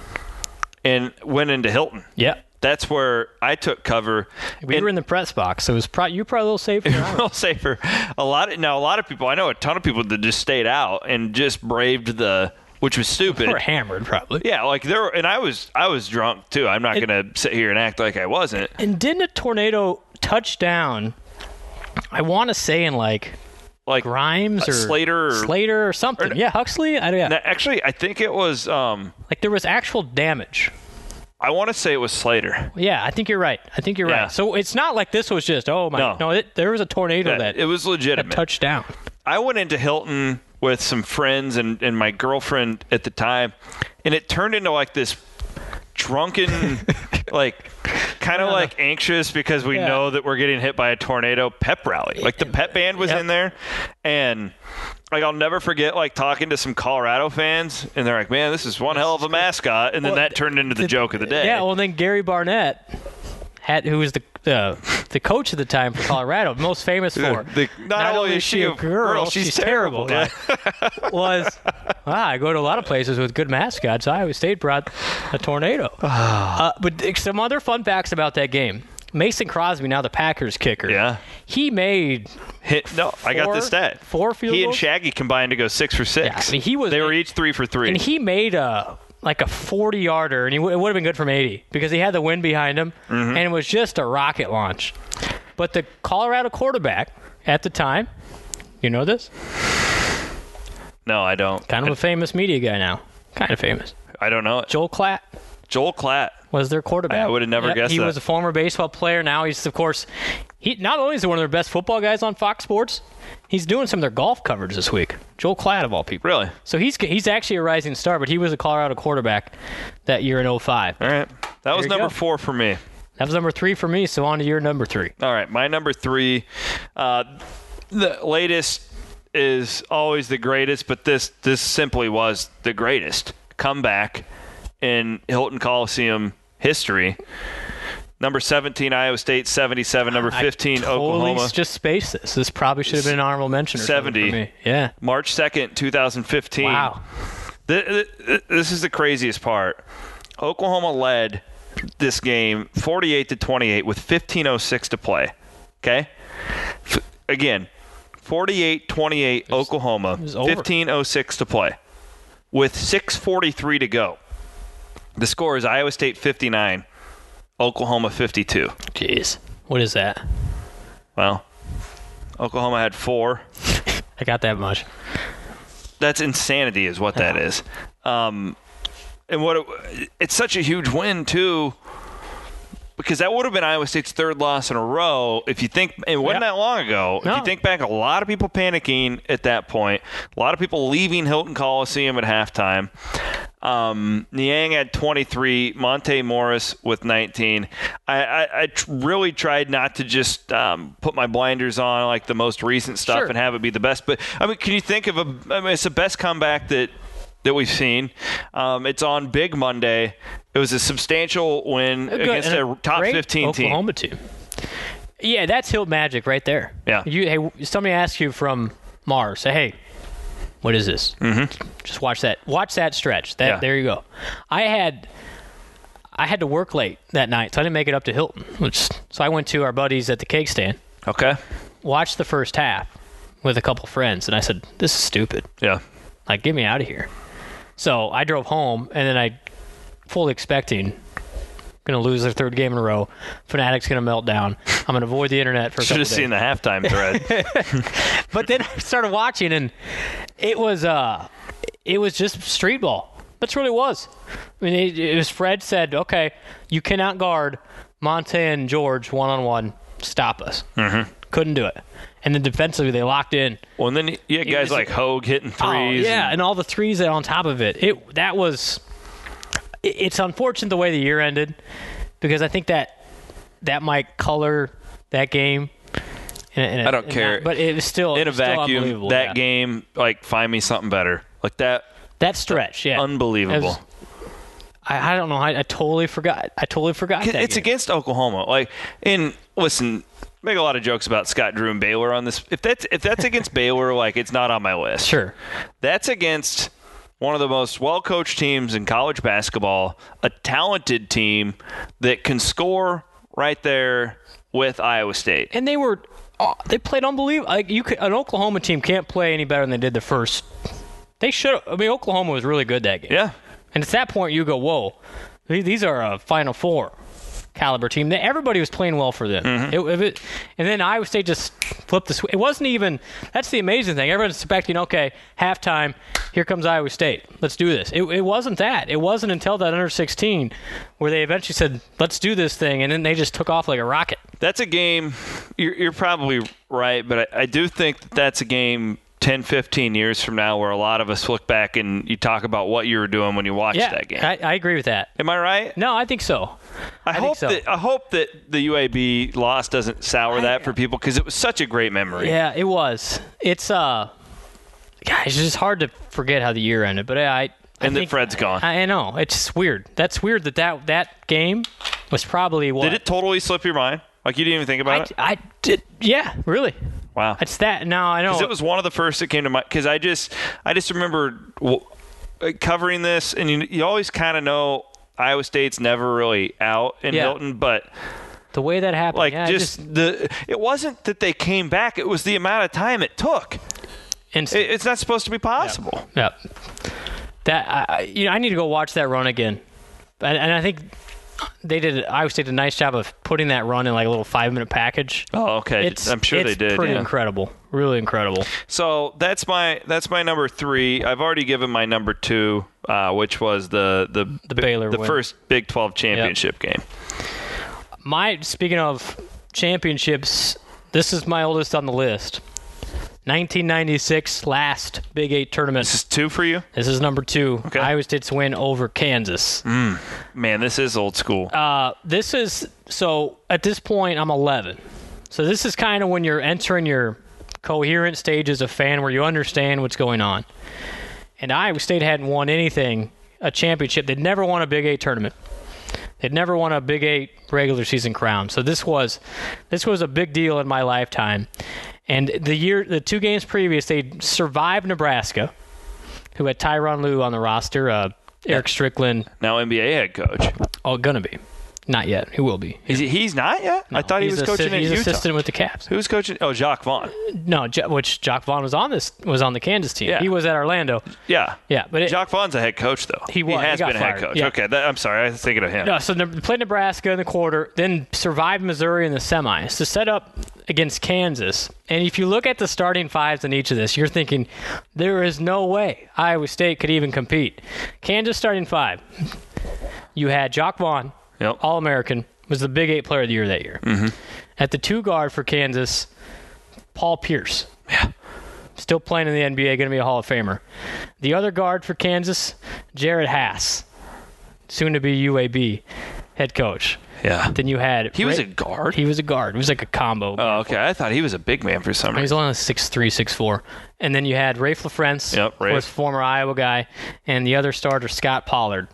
and went into Hilton. Yeah. That's where I took cover. We And- were in the press box, so it was pro- you were probably a little safer. than I was. I'll say for a lot of now a lot of people I know a ton of people that just stayed out and just braved the which was stupid. We were hammered, probably. Yeah, like there were, and I was I was drunk too. I'm not And- gonna sit here and act like I wasn't. And didn't a tornado touch down, I want to say in like Like Grimes uh, or Slater or, Slater or something. or- yeah, Huxley. I, yeah. No, actually, I think it was. Um, Like there was actual damage. I want to say it was Slater. Yeah, I think you're right. I think you're Yeah. right. So it's not like this was just oh my No. no. It, there was a tornado Yeah, that, it was that legitimate. touched down. I went into Hilton with some friends and, and my girlfriend at the time, and it turned into like this drunken, like kind of Yeah. like anxious because we Yeah. know that we're getting hit by a tornado pep rally. Like the pep band was Yep. in there, and like I'll never forget like talking to some Colorado fans, and they're like, "Man, this is one hell of a mascot," and then Well, that turned into the joke of the day. Yeah, well then Gary Barnett had who was the uh, the coach at the time for Colorado, most famous for The- not only is she a girl, she's terrible. guy, was ah, I go to a lot of places with good mascots. Iowa State brought a tornado. uh, but some other fun facts about that game. Mason Crosby, now the Packers kicker. Yeah. He made Hit, no, I got Four- the stat. four field He and goals? Shaggy combined to go six for six. Yeah, I mean, he was- They were each three for three. and he made a like a forty-yarder, and he w- it would have been good from eighty because he had the wind behind him, Mm-hmm. and it was just a rocket launch. But the Colorado quarterback at the time, you know this, no, I don't. kind of a famous media guy now, kind of famous. I don't know it. Joel Klatt Joel Klatt. was their quarterback. I would've never Yep, guessed He that. was a former baseball player. Now he's, of course, he not only is he one of their best football guys on Fox Sports, he's doing some of their golf coverage this week. Joel Klatt, of all people. Really? So he's he's actually a rising star, but he was a Colorado quarterback that year in oh five. All right. That was you number go. four for me. That was number three for me, so on to your number three. All right. My number three. Uh, the latest is always the greatest, but this this simply was the greatest comeback in Hilton Coliseum history. Number seventeen, Iowa State, seventy-seven. Number fifteen, I totally Oklahoma. just spaced this. This probably should have been an honorable mention or something seventy. for me. Yeah. March second, twenty fifteen. Wow. Th- th- This is the craziest part. Oklahoma led this game forty-eight to twenty-eight with fifteen oh six to play. Okay? F- again, forty-eight twenty-eight Oklahoma, was over. fifteen oh six to play with six forty-three to go. The score is Iowa State fifty-nine, Oklahoma fifty-two. Jeez. What is that? Well, Oklahoma had four. I got that much. That's insanity is what that is. Um, and what it, it's such a huge win, too, because that would have been Iowa State's third loss in a row. If you think, it wasn't Yep. that long ago. No. If you think back, a lot of people panicking at that point, a lot of people leaving Hilton Coliseum at halftime. Um, Niang had twenty-three, Monte Morris with nineteen. I, I, I tr- really tried not to just um, put my blinders on like the most recent stuff Sure. and have it be the best. But I mean, can you think of a? I mean, it's the best comeback that that we've seen. Um, it's on Big Monday. It was a substantial win Good. against And a top great fifteen team. Oklahoma team. Yeah, that's Hilt magic right there. Yeah. You, hey, somebody asks you from Mars, say, hey, what is this? Mm-hmm. Just watch that. Watch that stretch. That Yeah. There you go. I had I had to work late that night, so I didn't make it up to Hilton. Which so I went to our buddies at the cake stand. Okay. Watched the first half with a couple friends, and I said, this is stupid. Yeah. Like, get me out of here. So I drove home, and then I fully expecting going to lose their third game in a row. Fanatic's going to melt down. I'm going to avoid the internet for a Should couple have days. seen the halftime thread. But then I started watching, and it was uh, it was just street ball. That's what it was. I mean, it, it was Fred said, okay, you cannot guard Monte and George one-on-one. Stop us. Mm-hmm. Couldn't do it. And then defensively, they locked in. Well, and then you had It guys was- like Hogue hitting Oh, threes. yeah, and- and all the threes that on top of it. It that was. It, it's unfortunate the way the year ended, because I think that that might color that game. In a, in a, I don't in care. that- but it was still in a still vacuum, unbelievable, that yeah. game, like, find me something better. Like that, that stretch, yeah, unbelievable. It was- I, I don't know. I, I totally forgot. I totally forgot that. It's game. against Oklahoma. Like, and listen, make a lot of jokes about Scott Drew and Baylor on this. If that's if that's against Baylor, like, it's not on my list. Sure. That's against one of the most well-coached teams in college basketball, a talented team that can score right there with Iowa State. And they were, oh, they played unbelievable. Like you, could, an Oklahoma team can't play any better than they did the first. They should. I mean, Oklahoma was really good that game. Yeah. And at that point, you go, whoa, these are a Final Four caliber team. Everybody was playing well for them. Mm-hmm. It, it, and then Iowa State just flipped the switch. It wasn't even, that's the amazing thing. Everyone's expecting, okay, halftime, here comes Iowa State. Let's do this. It, it wasn't that. It wasn't until that under sixteen where they eventually said, let's do this thing, and then they just took off like a rocket. That's a game, you're, you're probably right, but I, I do think that that's a game ten, fifteen years from now where a lot of us look back and you talk about what you were doing when you watched Yeah, that game. I, I agree with that. Am I right? No, I think so. I, I hope think so. that I hope that the U A B loss doesn't sour that for people, because it was such a great memory. Yeah, it was. It's uh, gosh, it's just hard to forget how the year ended. But I, I And that think, Fred's gone. I, I know it's just weird. That's weird that that, that game was probably what Did it totally slip your mind? Like, you didn't even think about I, it? I did. Yeah, really. Wow. It's that. Now I know. Because it was one of the first that came to mind. Because I just, I just remember w- covering this, and you, you always kind of know Iowa State's never really out in Yeah. Hilton, but the way that happened. like yeah, I just, the, it wasn't that they came back; it was the amount of time it took. instant. It, it's not supposed to be possible. Yeah. That I, I- you know, I need to go watch that run again, and, and I think they did. Iowa State did a nice job of putting that run in like a little five minute package. Oh, okay. It's, I'm sure it's they did. Pretty yeah. incredible, really incredible. So that's my that's my number three. I've already given my number two, uh, which was the the The Baylor the win. first Big twelve championship game. My speaking of championships, this is my oldest on the list. nineteen ninety-six last Big Eight tournament. This is two for you, This is number two. Okay. Iowa State's win over Kansas. man. This is old school. Uh, this is so at this point I'm eleven. So this is kind of when you're entering your coherent stage as a fan, where you understand what's going on. And Iowa State hadn't won anything, a championship. They'd never won a Big Eight tournament. They'd never won a Big Eight regular season crown. So this was this was a big deal in my lifetime. And the year, the two games previous, they survived Nebraska, who had Tyronn Lue on the roster, uh, Eric Strickland. Now N B A head coach. Oh, gonna be. Not yet. He will be. Is he, he's not yet? I thought he He's was assi- coaching at He's Utah. assistant with the Cavs. Who's coaching? Oh, Jacques Vaughn. No, Jo- which Jock Vaughn was on this was on the Kansas team. Yeah. He was at Orlando. Yeah. Yeah, but it, Jacques Vaughn's a head coach, though. He was. He has He got been a head fired. coach. Yeah. Okay, that, I'm sorry. I was thinking of him. no, so they played Nebraska in the quarter, then survived Missouri in the semis to set up against Kansas. And if you look at the starting fives in each of this, you're thinking there is no way Iowa State could even compete. Kansas starting five. You had Jock Vaughn, Yep. All-American, was the Big Eight Player of the Year that year. Mm-hmm. At the two guard for Kansas, Paul Pierce. Yeah. Still playing in the N B A, going to be a Hall of Famer. The other guard for Kansas, Jared Haas, soon to be U A B head coach. Yeah. Then you had He was Ray- a guard? He was a guard. It was like a combo. Oh, okay. I thought he was a big man for some He was reason. only six three, six four. And then you had Rafe LaFrance, Yep, Rafe. was former Iowa guy, and the other starter, Scott Pollard,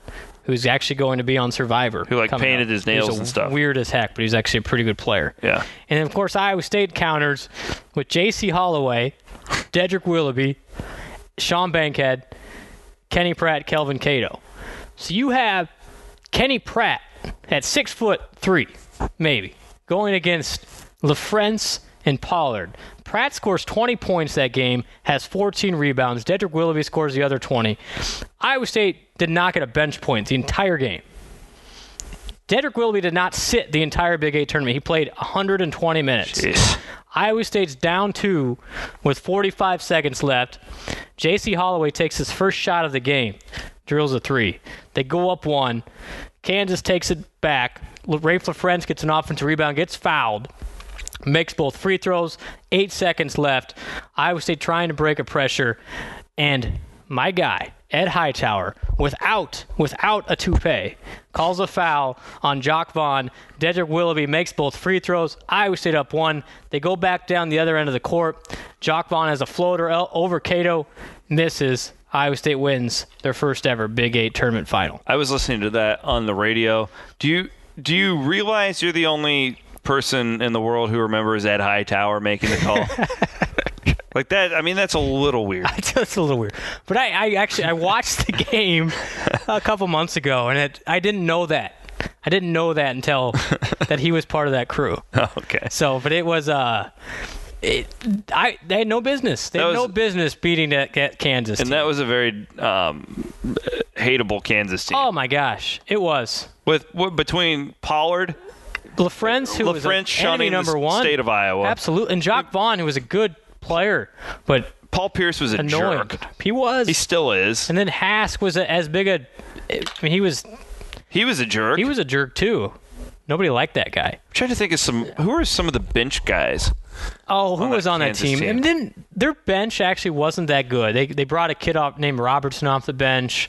who's actually going to be on Survivor. Who, like, painted up. his nails He's a and stuff. Weird as heck, but he's actually a pretty good player. Yeah. And, of course, Iowa State counters with J C Holloway, Dedrick Willoughby, Sean Bankhead, Kenny Pratt, Kelvin Cato. So you have Kenny Pratt at six foot three, maybe, going against LaFrance and Pollard. Pratt scores twenty points that game, has fourteen rebounds. Dedrick Willoughby scores the other twenty. Iowa State did not get a bench point the entire game. Dedrick Willoughby did not sit the entire Big Eight tournament. He played one hundred twenty minutes. Jeez. Iowa State's down two with forty-five seconds left. J C Holloway takes his first shot of the game, drills a three. They go up one. Kansas takes it back. Rafe LaFrance gets an offensive rebound, gets fouled. Makes both free throws. Eight seconds left. Iowa State trying to break a pressure. And my guy, Ed Hightower, without without a toupee, calls a foul on Jock Vaughn. Dedrick Willoughby makes both free throws. Iowa State up one. They go back down the other end of the court. Jock Vaughn has a floater over Cato. Misses. Iowa State wins their first ever Big Eight tournament final. I was listening to that on the radio. Do you do you realize you're the only person in the world who remembers Ed Hightower making the call? Like that, I mean, that's a little weird. That's a little weird. But I, I actually I watched the game a couple months ago, and it, I didn't know that. I didn't know that until that he was part of that crew. Oh, okay. So, but it was uh, it, I they had no business. They That had was- no business beating that, that Kansas And team. that was a very um, hateable Kansas team. Oh my gosh, it was. With, with between Pollard, LaFrance, who was LaFrance enemy shunning number the one, state of Iowa. absolutely, and Jock Vaughn, who was a good player, but Paul Pierce was a annoying. jerk. He was. He still is. And then Hask was a, as big a. I mean, he was He was a jerk. he was a jerk too. Nobody liked that guy. I'm trying to think of some. Who are some of the bench guys? Oh, who On was that on that Kansas team? team. And then their bench actually wasn't that good. They they brought a kid off named Robertson off the bench,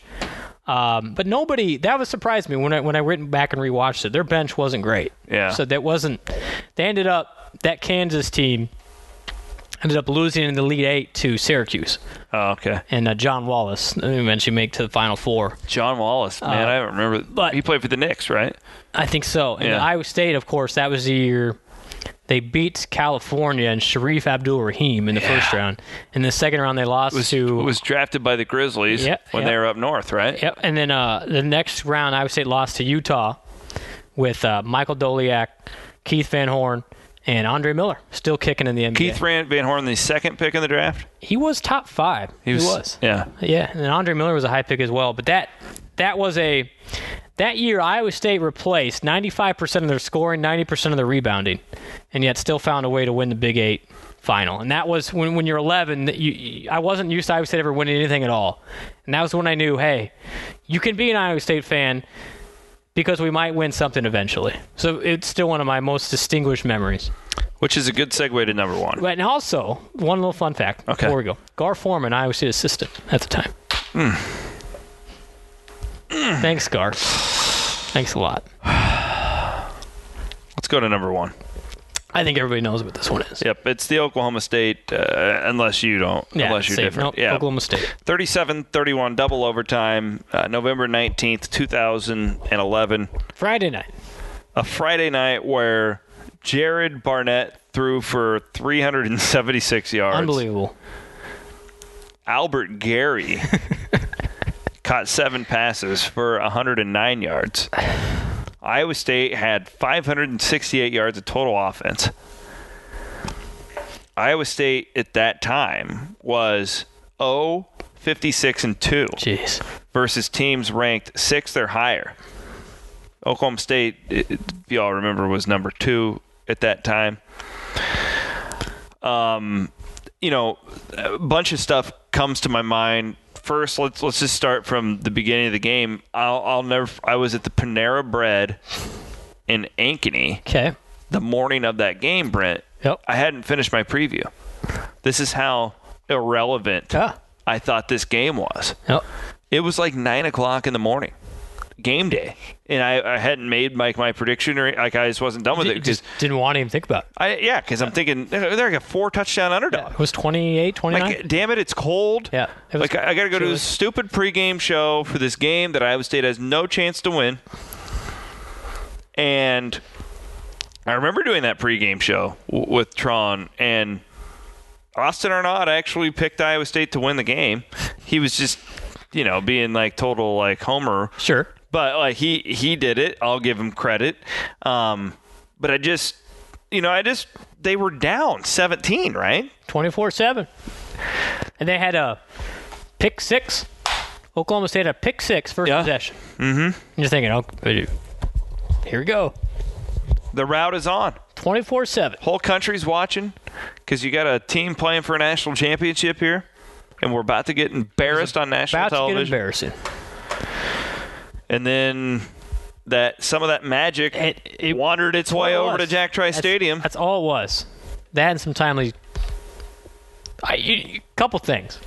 um, but nobody. That was surprised me when I when I went back and rewatched it. Their bench wasn't great. Yeah. So that wasn't. They ended up that Kansas team ended up losing in the Elite Eight to Syracuse, Oh, okay. and uh, John Wallace eventually make to the Final Four. John Wallace. Man, Uh, I don't remember. but- he played for the Knicks, right? I think so. And Yeah. Iowa State, of course, that was the year they beat California and Sharif Abdul-Rahim in the first round. In the second round, they lost Was to was drafted by the Grizzlies Yep, when yep. they were up north, right? Yep. And then uh, the next round, Iowa State lost to Utah with uh, Michael Doliak, Keith Van Horn, and Andre Miller still kicking in the N B A. Keith Van Van Horn, the second pick in the draft. He was top five. He was. Yeah. Yeah, and Andre Miller was a high pick as well. But that that was a that year Iowa State replaced ninety-five percent of their scoring, ninety percent of their rebounding, and yet still found a way to win the Big Eight final. And that was when when you're eleven. You, you, I wasn't used to Iowa State ever winning anything at all, and that was when I knew, hey, you can be an Iowa State fan because we might win something eventually. So it's still one of my most distinguished memories. Which is a good segue to number one. But and also, one little fun fact Okay. before we go. Gar Forman, Iowa State assistant at the time. Thanks, Gar. Thanks a lot. Let's go to number one. I think everybody knows what this one is. Yep, it's the Oklahoma State, uh, unless you don't, Yeah, unless you're same. different. Nope, yeah, Oklahoma State. thirty-seven thirty-one double overtime, uh, November nineteenth, two thousand eleven. Friday night. A Friday night where Jared Barnett threw for three hundred seventy-six yards. Unbelievable. Albert Gary caught seven passes for one hundred nine yards. Iowa State had five hundred sixty-eight yards of total offense. Iowa State at that time was oh fifty-six and two Jeez. versus teams ranked sixth or higher. Oklahoma State, if y'all remember, was number two at that time. Um, you know, a bunch of stuff comes to my mind. First, let's let's just start from the beginning of the game. I'll, I'll never. I was at the Panera Bread in Ankeny Okay. the morning of that game, Brent. Yep. I hadn't finished my preview. This is how irrelevant Ah. I thought this game was. Yep. It was like nine o'clock in the morning. game day, and I, I hadn't made like my prediction or like I just wasn't done with You it because just didn't want to even think about it. I yeah because I'm thinking they're like a four touchdown underdog. It was twenty-eight, twenty-nine. Like, damn it, it's cold. Yeah, it was like I, I got to go to chilly. this stupid pregame show for this game that Iowa State has no chance to win, and I remember doing that pregame show w- with Tron, and Austin Arnott actually picked Iowa State to win the game. He was just, you know, being like total like homer. Sure. But like he he did it. I'll give him credit. Um, but I just, you know, I just they were down seventeen, right? twenty-four seven. And they had a pick six. Oklahoma State had a pick six first Yeah. possession. Mm-hmm. You're thinking, oh, here we go. The route is on. twenty-four seven. Whole country's watching because you got a team playing for a national championship here, and we're about to get embarrassed on national About to get television. embarrassing. And then that some of that magic It, it wandered its way it over was. to Jack Trice That's- Stadium. That's all it was. That and some timely. I, you, couple things.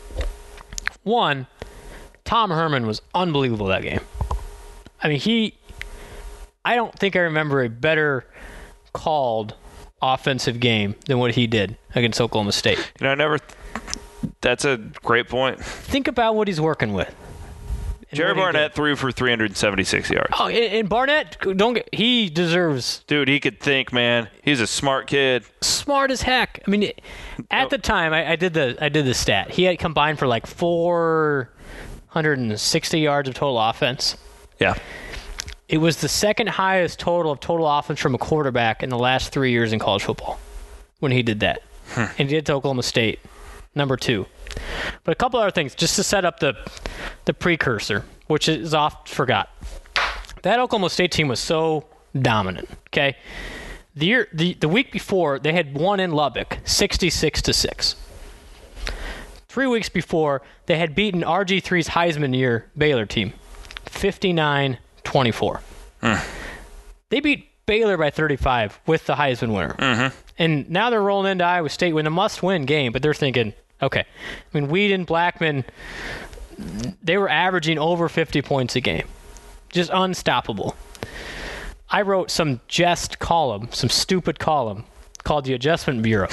One, Tom Herman was unbelievable that game. I mean, he. I don't think I remember a better called offensive game than what he did against Oklahoma State. You know, I never. That's a great point. Think about what he's working with. and Jerry what he Barnett did. threw for three hundred seventy-six yards. Oh, and, and Barnett, don't get. He deserves Dude, he could think, man. He's a smart kid. smart as heck. I mean, at the time, I, I did the I did the stat. He had combined for like four hundred sixty yards of total offense. Yeah. It was the second highest total of total offense from a quarterback in the last three years in college football when he did that. And he did it to Oklahoma State, number two. But a couple other things, just to set up the the precursor, which is oft forgot. That Oklahoma State team was so dominant, okay? The year the, the week before, they had won in Lubbock, sixty-six to six. Three weeks before, they had beaten R G three's Heisman year Baylor team, fifty-nine twenty-four. They beat Baylor by thirty-five with the Heisman winner. Mm-hmm. And now they're rolling into Iowa State with a must-win game, but they're thinking, okay. I mean, Whedon, Blackman, they were averaging over fifty points a game. Just unstoppable. I wrote some jest column, some stupid column, called the Adjustment Bureau.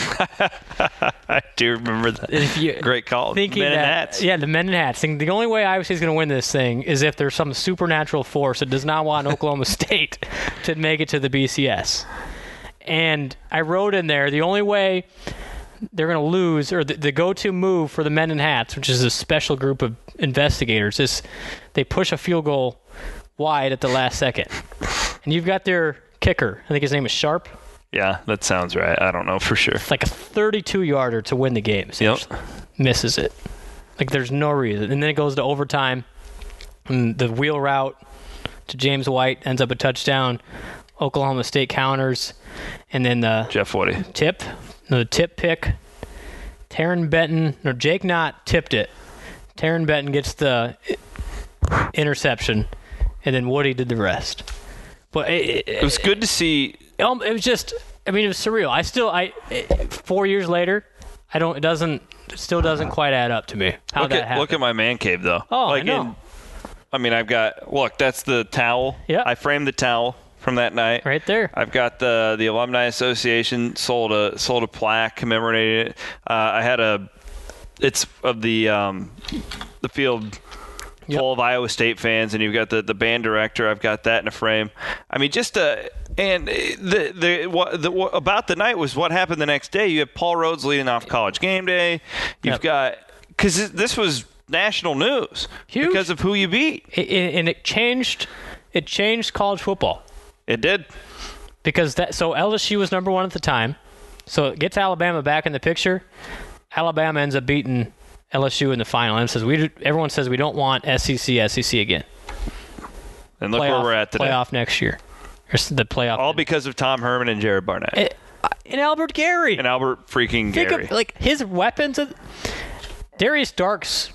I do remember that. If you- Great call. Thinking Men in that, hats. Yeah, the men in hats. Thinking the only way Iowa State's going to win this thing is if there's some supernatural force that does not want Oklahoma State to make it to the B C S. And I wrote in there the only way they're going to lose, or the, the go-to move for the men in hats, which is a special group of investigators, is they push a field goal wide at the last second. And you've got their kicker. I think his name is Sharp. Yeah, that sounds right. I don't know for sure. It's like a thirty-two yarder to win the game, essentially. Misses it. Like, there's no reason. And then it goes to overtime. And the wheel route to James White ends up a touchdown. Oklahoma State counters. And then the Jeff Woody. tip, no, the tip pick. Taryn Benton, no, Jake Knott tipped it. Taryn Benton gets the interception. And then Woody did the rest. But it, it, It was good to see. Um, it was just, I mean, it was surreal. I still, I, it, four years later, I don't, it doesn't, it still doesn't quite add up to me how Look that at, happened. look at my man cave, though. Oh, I like know. In, I mean, I've got, look, that's the towel. Yeah. I framed the towel from that night. Right there. I've got the the Alumni Association sold a sold a plaque commemorating it. Uh, I had a, it's of the um, the field Yep. full of Iowa State fans, and you've got the, the band director. I've got that in a frame. I mean, just uh, and the the what the what, about the night was what happened the next day. You have Paul Rhodes leading off College Game Day. You've Yep. got because this was national news Huge. because of who you beat. It, it, and it changed, it changed college football It did. because that, so L S U was number one at the time. So it gets Alabama back in the picture. Alabama ends up beating L S U in the final and says, we, everyone says we don't want S E C, S E C again. And look playoff, where we're at today. Playoff next year. Or s- the playoff. All because of Tom Herman and Jared Barnett. It- and Albert Gary. and Albert freaking Think Gary. of, like, his weapons. Of, Darius Darks,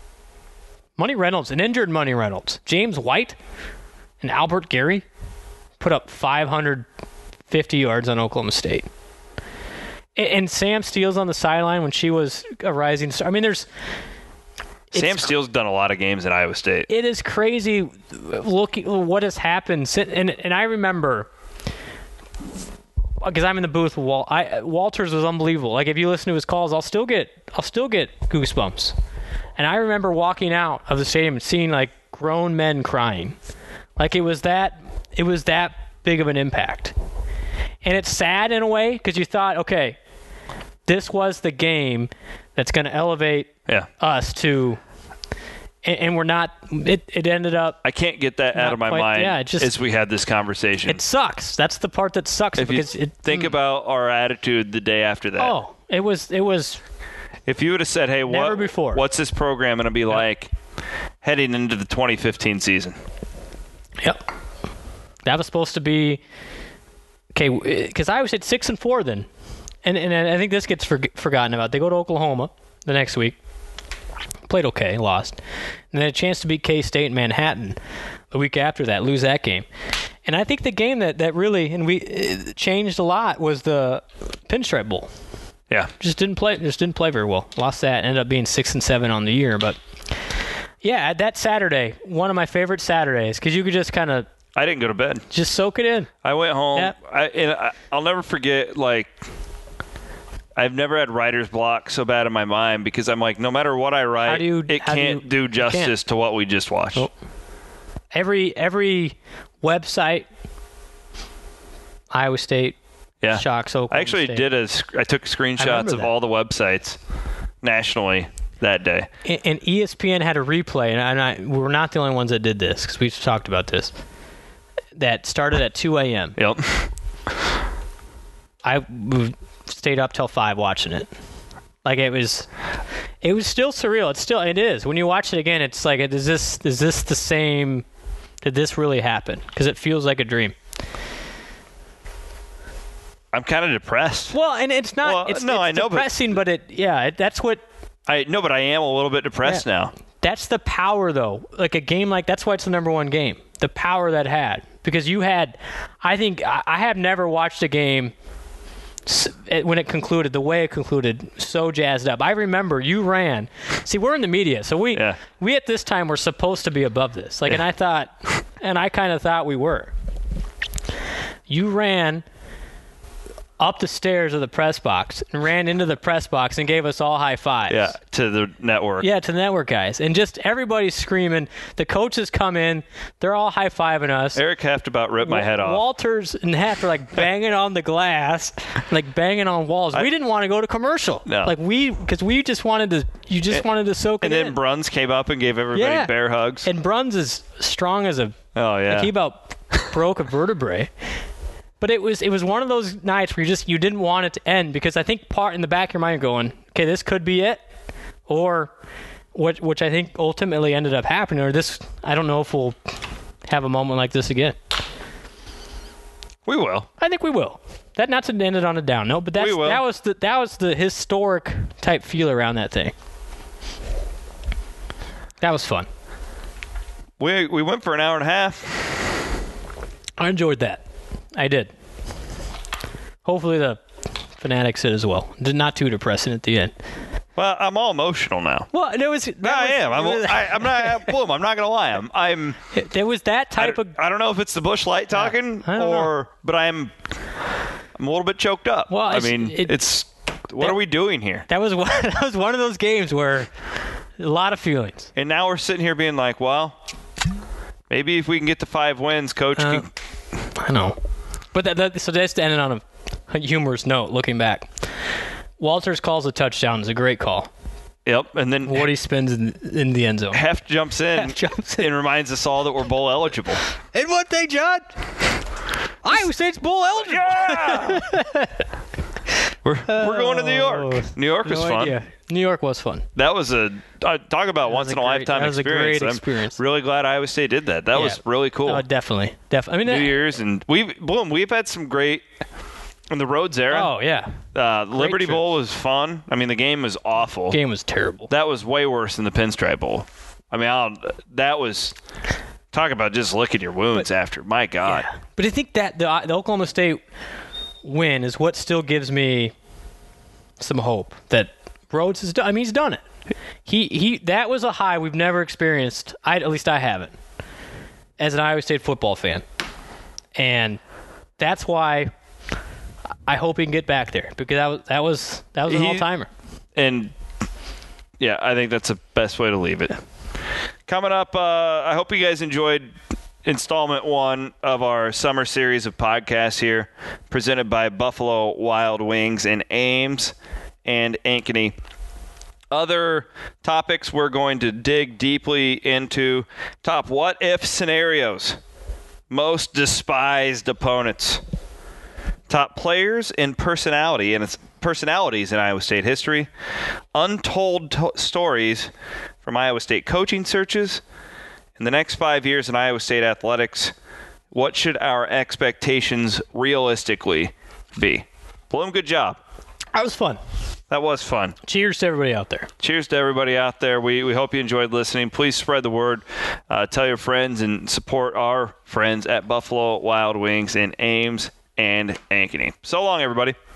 Money Reynolds, an injured Money Reynolds, James White, and Albert Gary put up five hundred fifty yards on Oklahoma State. And, and Sam Steele's on the sideline when she was a rising star. I mean, there's Sam It's- Steele's done a lot of games at Iowa State. It is crazy looking what has happened. Sin- And and I remember because I'm in the booth with Wal- I, Walters was unbelievable. Like if you listen to his calls, I'll still get I'll still get goosebumps. And I remember walking out of the stadium and seeing like grown men crying. Like it was that it was that big of an impact. And it's sad in a way because you thought, okay, this was the game that's going to elevate Yeah. us to, and, and we're not. It, it ended up. I can't get that out Not of my quite- mind yeah, it just- as we had this conversation. It sucks. That's the part that sucks if you because it. think about our attitude the day after that. Oh, it was. It was. If you would have said, hey, Never what, before. what's this program going to be like heading into the twenty fifteen season? Yep. That was supposed to be. Okay, because I was at six and four then, and and I think this gets for, forgotten about. They go to Oklahoma the next week. Played okay, lost, and then a chance to beat K-State in Manhattan the week after that, lose that game. And I think the game that, that really and we it changed a lot was the Pinstripe Bowl. Yeah. Just didn't play. Just didn't play very well. Lost that. Ended up being six and seven on the year. But yeah, that Saturday, one of my favorite Saturdays, because you could just kind of I didn't go to bed. just soak it in. I went home. Yep. I, and I, I'll never forget, like, I've never had writer's block so bad in my mind because I'm like, no matter what I write, How do you- it how do can't you- do you justice can't. to what we just watched. Nope. Every every website, Iowa State, Yeah. shocks Oklahoma I actually State. did a. sc- I took screenshots remember of that. all the websites nationally that day. And, and E S P N had a replay, and I, and I we're not the only ones that did this because we've talked about this. That started at two a.m. Yep. I w- stayed up till five watching it. Like it was, it was still surreal. It's still, it is. When you watch it again, it's like, is this is this the same? Did this really happen? Because it feels like a dream. I'm kind of depressed. Well, and it's not. Well, it's, no, it's I know, but- depressing, but, it yeah, it, that's what. I no, but I am a little bit depressed Yeah. now. That's the power, though. Like a game like that's why it's the number one game. The power that had because you had. I think I, I have never watched a game s- it- when it concluded the way it concluded so jazzed up. I remember you ran. See, we're in the media, so we Yeah. we at this time were supposed to be above this. Like, and I thought, and I kind of thought we were. You ran up the stairs of the press box and ran into the press box and gave us all high fives. Yeah, to the network. Yeah, to the network guys. And just everybody's screaming. The coaches come in. They're all high-fiving us. Eric Heft about ripped my head off. Walters and Heft are like banging on the glass, like banging on walls. I- we didn't want to go to commercial. No. Like we, because we just wanted to, you just wanted to soak And it then in. Bruns came up and gave everybody Yeah. bear hugs. And Bruns is strong as a, oh, yeah. like he about broke a vertebrae. But it was it was one of those nights where you just you didn't want it to end because I think part in the back of your mind you're going, okay, this could be it, or what, which I think ultimately ended up happening, or this I don't know if we'll have a moment like this again. we will. I think we will. That not to end it on a down note, but that's We will. that was the that was the historic type feel around that thing. That was fun. We we went for an hour and a half. I enjoyed that. I did. Hopefully the Fanatics did as well. Did not too depressing at the end. Well, I'm all emotional now. Well, there was. No, I am. I'm, I, I'm not. Boom. I'm not gonna lie. I'm. I'm. There was that I type don't, of. I don't know if it's the Busch Light talking I don't or, but I'm. I'm a little bit choked up. Well, I it's- mean, it- it's. What that- are we doing here? That was one. That was one of those games where a lot of feelings. And now we're sitting here being like, well, maybe if we can get to five wins, Coach. Uh, can, I know, but that, that so just to end it on a, a humorous note. Looking back, Walters calls a touchdown. It's a great call. yep. And then Woody spins in, in the end zone. Heft jumps in, Heft jumps in. and reminds us all that we're bowl eligible. And what they, John? Iowa State's bowl eligible. Yeah. we're we're going to New York. New York was No fun. idea. New York was fun. That was a uh, talk about once was in a a great- lifetime that was a experience. great I'm experience. really glad Iowa State did that. That was Yeah. really cool. Oh, definitely, definitely. I New mean, that- Year's and we've boom, we've had some great in the Rhodes era. Oh yeah, uh, Liberty trips. Bowl was fun. I mean, the game was awful. game was terrible. That was way worse than the Pinstripe Bowl. I mean, I'll, that was talk about just licking your wounds after. My God. Yeah. But I think that the, the Oklahoma State win is what still gives me some hope that Rhodes has done. I mean, he's done it. he he that was a high we've never experienced. I at least I haven't as an Iowa State football fan, and that's why I hope he can get back there because that was that was that was an all timer. And yeah, I think that's the best way to leave it. Coming up, uh, I hope you guys enjoyed installment one of our summer series of podcasts here, presented by Buffalo Wild Wings in Ames and Ankeny. Other topics we're going to dig deeply into: top what-if scenarios, most despised opponents, top players and personality and its personalities in Iowa State history, untold to- stories from Iowa State coaching searches. In the next five years in Iowa State athletics, what should our expectations realistically be? Bloom, good job. That was fun. That was fun. Cheers to everybody out there. Cheers to everybody out there. We we hope you enjoyed listening. Please spread the word. Uh, tell your friends and support our friends at Buffalo Wild Wings in Ames and Ankeny. So long, everybody.